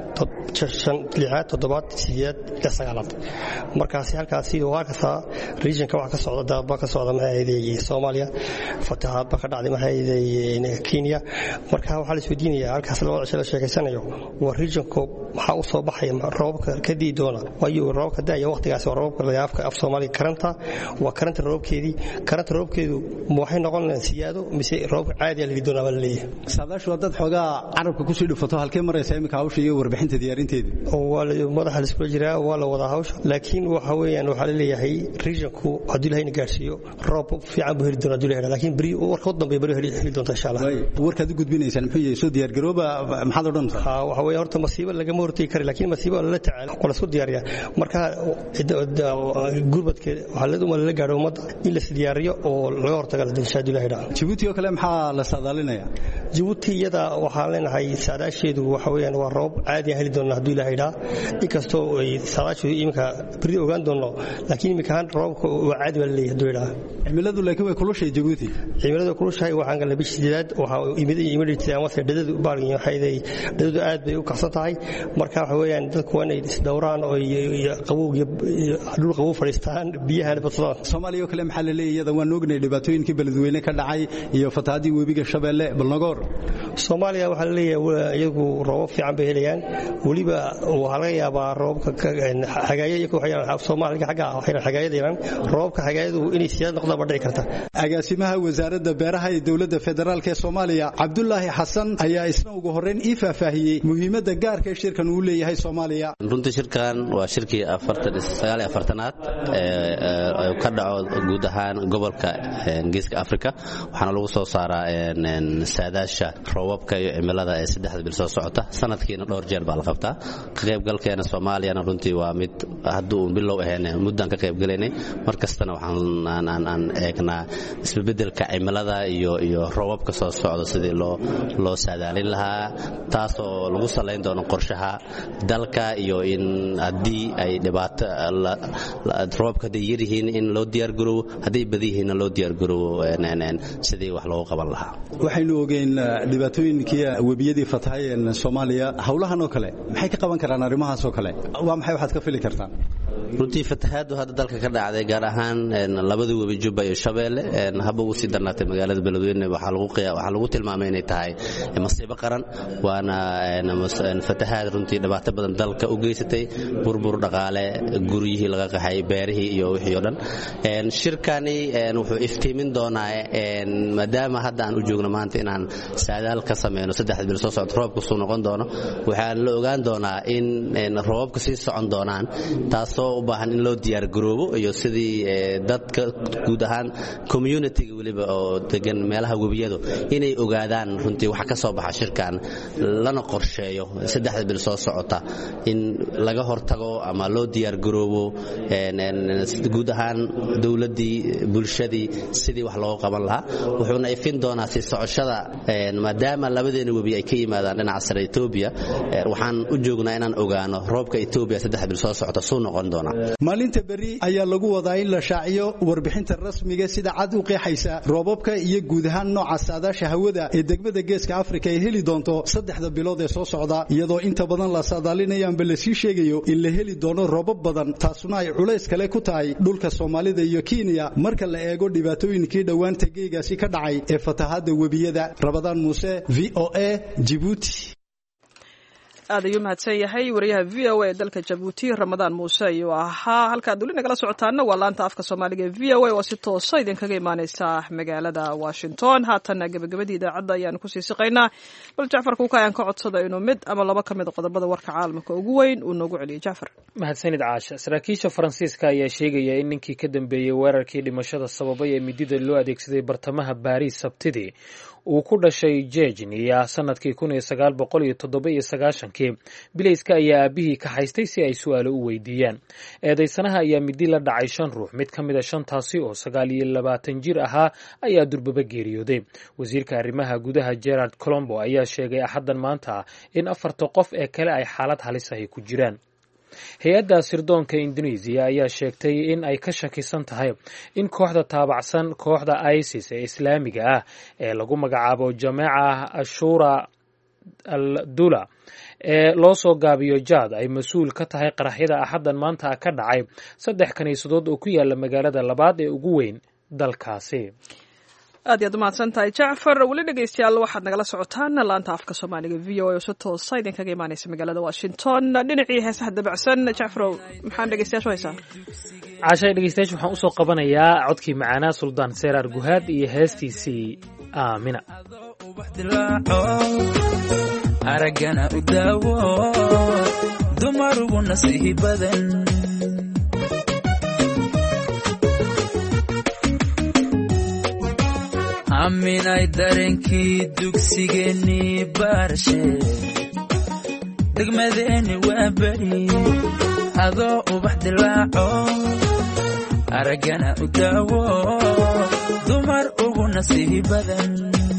6 7 8 markaasi halkaasi waa kasta regionka waxa ka socda daadba ka socda maaheeday Soomaaliya fatahaad ba ka dhacday maaheeday Kenya marka waxa la isweydiinayaa halkaas loo sheekeysanayo waa regionka waxa uu soo baxay roobka ka dii doona waayo roobka daaya waqtigaas waa roobka layaafka af Soomaaliya karanta waa karanta roobkeedu waxay noqonaysaa siyaado mise roobka caadi ah la doonaa wala leeyahay saadaashu dad xogaa carabka ku sii dhufato halkee maraysa imika hawsha iyo warbixinta diyaarinteeda madaxa la isku jiraa waa la wada hawsha laakiin waxa weeyaan waxa la leeyahay regionku hadii la hayna gaarsiiyo roob fiican buu heli doonaa duleeyada laakiin bari warka dambe bari heli doonta insha Allah warkaad gudbinaysan muxuu yahay soo diyaar garooba maxaad odhanaysaa waxa weeye horta masiibo laga hortagi karo laakiin masiibo la tacaalo qolo soo diyaariya marka gurbadka waxa la gaaro umada in la diyaariyo oo laga hortago insha Allah Djibouti oo kale maxaa la saadaalinaya Djibouti iyada waxa leenahay saadaasheedu waxa weeyaan waa roob caadi ah heli doona hadii la haydaa inkastoo ay saadaashu imika bari ogaan doono laakiin imika roobka waa caadi wala leeyahay hadii la cimiladu laakiin way kulushay Djibouti cimiladu kulushay waxaan galay bishidaad waxa imidii ama sadadadu baargin waxay dadadu aad bay u kacsan tahay marka waxa weeyaan dadku waa inay isdowraan oo qabow dhul qabow fadhiistaan biyaha badsadaan Soomaaliya oo kale maxaa la leeyahay waan ognay dhibaatooyinkii beledweyne ka dhacay iyo fatahaadii webiga Shabeelle balnagoor Soomaaliya waxa la leeyahay iyagu roob fiican bay helayaan waliba waxa laga yaabaa roobka xagaayada ku xayaan Soomaaliga xagaa xagaayadeen roobka xagaayadu inay siyaad noqdaba dhici karta agaasimaha wasaaradda beeraha ee dawladda federaalka ee Soomaaliya Cabdullaahi Xasan ayaa isna ugu horreyn faahfaahiyay muhiimadda gaarka ee shirkan uu leeyahay Soomaaliya runtii shirkan waa shirkii 49aad ee ka dhaco guud ahaan gobolka Geeska Afrika waxaana lagu soo saaraa saadaasha roobabka iyo cimilada ee 3 bil soo socota sanadkiina dhowr jeer baa la qabtaa ka qaybgalkeena Soomaaliyana runtii waa mid hadduu bilow ahayn muddan ka qaybgalaynay markastana waxaan eegnaa isbedelka cimilada iyo roobabka soo socda sidii loo saadaalin lahaa taasoo lagu saleyn doono qorshaha dalka iyo in haddii ay dhibaato roobka haday yaryihiin in loo diyaargaroobo hadday badiyihiinna loo diyaargaroobo sidii wax loogu qaban lahaa waxaynu ogeyn dhibaatooyinkii webiyadii fatahayeen Soomaaliya hawlahan oo kale maxay ka qaban karaan arrimahaas oo kale waa maxay waxaad ka fili kartaan runtii fatahaadu hadda dalka ka dhacday gaar ahaan labada webi Jubba iyo Shabeelle haba ugu sii darnaatay magaalada Beledweyne waxa lagu tilmaamay inay tahay masiibo qaran waana fatahaad runtii dhibaato badan dalka u geysatay burbur dhaqaale guriyihii laga qaxay beerihii iyo wixii oo dhan shirkani wuxuu iftiimin doonaa maadaama hadda aan u joogno maanta inaan saadaal ka sameeyno 3 bil soo socdo roobku soo noqon doono waxaan la ogaan doonaa in roobabka sii socon doonaan taasoo u baahan in loo diyaar garoobo iyo sidii dadka guud ahaan community-ga waliba oo degan meelaha webiyadu inay ogaadaan runtii waxa ka soo baxa shirkan lana qorsheeyo 3 bil soo socota in laga hortago ama loo diyaar garoobo guud ahaan dawladii bulshadii sidii wax loo qaban lahaa wuxuuna ifin doonaa si socoshada maadaama labadeena webi ay ka yimaadaan dhinaca sare Ethiopia waxaan u joognaa inaan ogaano roobka Ethiopia 3 bil soo socota soo noqon doona maalinta bari ayaa lagu wadaa in la shaaciyo warbixinta rasmiga sida cad u qeexaysa roobabka iyo guud ahaan nooca saadaasha hawada ee degmada Geeska Afrika ay heli doonto 3 bilood ee soo socda iyadoo inta badan la saadaalinayo amba la sii sheegayo in la heli doono roobab badan taasuna ay culays kale ku tahay dhulka Soomaalida iyo Kenya marka la eego dhibaatooyinkii dhawaanta geegaasi ka dhacay ee fatahaada webiyada Rabadaan Muuse VOA Djibouti aad ayuu mahadsan yahay wariyaha VOA dalka Djibouti Ramadaan Muuse ayuu ahaa halkaad weli nagala socotaana waa laanta afka Soomaaliga ee VOA oo si toos ah idinkaga imaaneysa magaalada Washington haatan gabagabadii idaacadda ayaan ku sii siqaynaa bal Jaafar Kuuka ayaan ka codsaday inuu mid ama laba ka mid qodobada warka caalamka ugu weyn uu noogu celiyo Jaafar mahadsanid Caasha saraakiisha Faransiiska ayaa sheegaya in ninkii ka dambeeyay weerarkii dhimashada sababay ee midida loo adeegsaday bartamaha Paris Sabtidii uu ku dhashay Jejniya sanadkii 1997 bilayska ayaa aabihii ka haystay si ay su'aalo u weydiiyaan eedaysanaha ayaa midi la dhacay 5 ruux mid ka mid ah 5taasi oo 29 jir ahaa ayaa durbaba geeriyooday wasiirka arrimaha gudaha Gerard Colombo ayaa sheegay axaddan maanta in 4 qof ee kale ay xaalad halis ah ku jiraan hay-adda sirdoonka Indonesia ayaa sheegtay in ay ka shakisan tahay in kooxda taabacsan kooxda ISIS ee islaamiga ah ee lagu magacaabo Jameeca Ashura al-Dula ee loo soo gaabiyo Jad ay mas-uul ka tahay qaraxyada axaddan maanta ka dhacay 3 kaniisadood oo ku yaala magaalada labaad ee ugu weyn dalkaasi. aad iyo mahadsan tahay Jacfar. weli dhegeystayaal waxaad nagala socotaan laanta afka Soomaaliga VOA oo si toos ah idinkaga imaanaysa magaalada Washington. dhinacii heesaha dabacsan Jacfar maxaan dhegeystayaashu haysaa? Caashay dhegeystayaashu waxaan u soo qabanayaa codkii macaanaa Suldaan Seraar Guhaad iyo heestiisii Aamina. aragana u daawo dumarugu nasihi badan aminay dareenkii dugsigeennii baarshe degmadeeni waa beri adoo ubax dilaaco aragana u daawo dumar ugu nasihi badan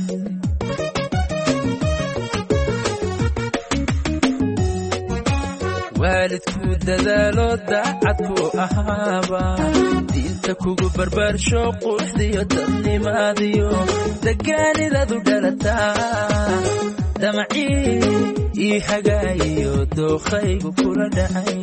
waalidku dadaalo daacadku ahaaba diinta kugu barbaarsho quruxdiyo dadnimaadiyo degaanidadu dhalataa damacii ii hagaayiyo dookhaygu kula dhacay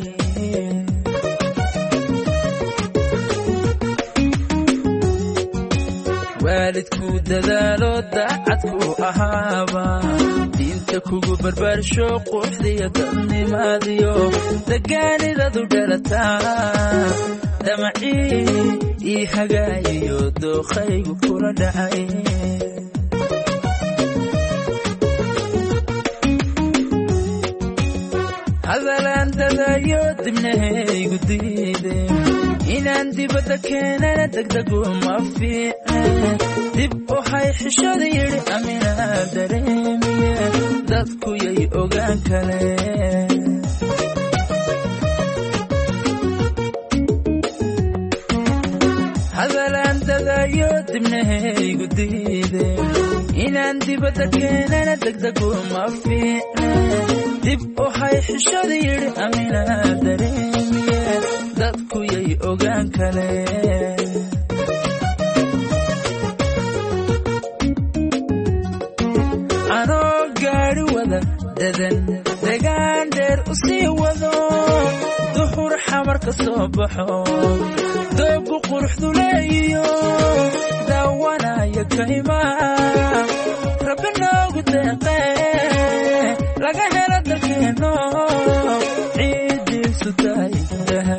waalidku dadaalo daacadku ahaaba diinta kugu barbaarsho quruxdiyo dadnimaadiyo degaanidadu dhalataa damacii ii hagaayiyo dookhaygu kula dhacay hadalaan dadayo dibnahaygu diideen inaan dibadda keenana degdegu ma fiicne dib u hay xishada yidhi aminaa dareemiye dadku yay ogaan kaleen hadalaan dadayo dibnahaygu diideen inaan dibadda keenana degdegu ma fiicne dib u hay xishada yidhi aminaa dareemiye dadku yay ogaan kaleen anoo gaari wada dadan degaan dheer u sii wado duhur xamar ka soo baxo doogu quruxdu leeyiyo daawanaya kaymaa rabbi noogu deeqee laga helo dalkeenno ciidiisu taaydaha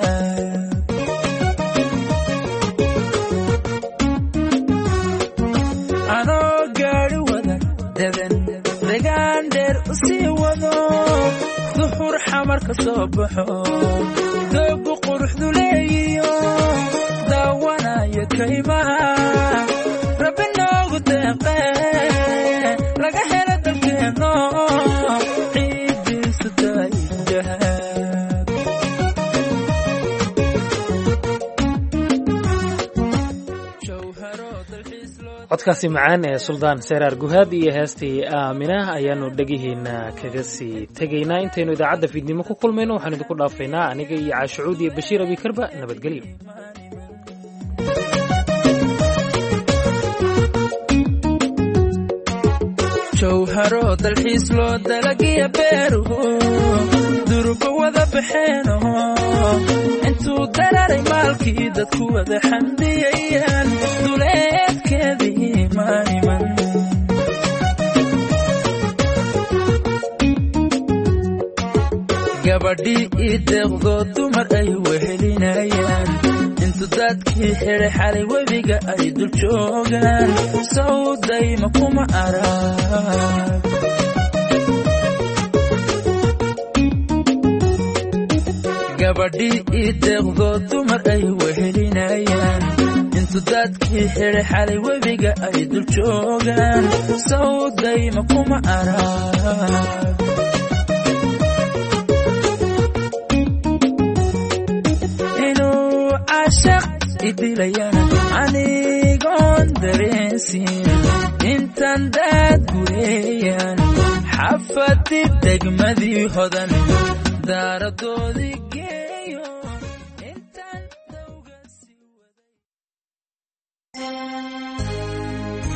anoo gaari wada dadan degaan dheer u sii wado duhur xamar ka soo baxo doogu quruxdu leeyiyo daawanaya kaymaa rabbi noogu deeqee laga helo dalkeenno ciidiisu taaydaha codkaasi macaan ee Suldaan Seraar Guhaad iyo heestii Aamina ayaanu dhagihiina kaga sii tegaynaa intaynu idaacadda fiidnimo ku kulmayno waxaan idinku dhaafaynaa aniga iyo Caashuud iyo Bashiir Abi Karba nabadgelyo jawharo dalxiis loo dalagiya beeruhu durba wada baxeeno intuu dararay maalkii dadku wada xamdiyayaan duleedkeedii maaniman gabadhii ii deeqdoo dumar ay wehelinayaan intu dadkii xidhay xalay webiga ay dul joogaan sawdayma kuma arag gabadhii ii deeqdoo dumar ay wehelinayaan intu dadkii xidhay xalay webiga ay dul joogaan sawdayma kuma arag idilayana anigoon dareensin intan daad gureeyaan xafadi degmadii hodan daaradoodii geeyo intaan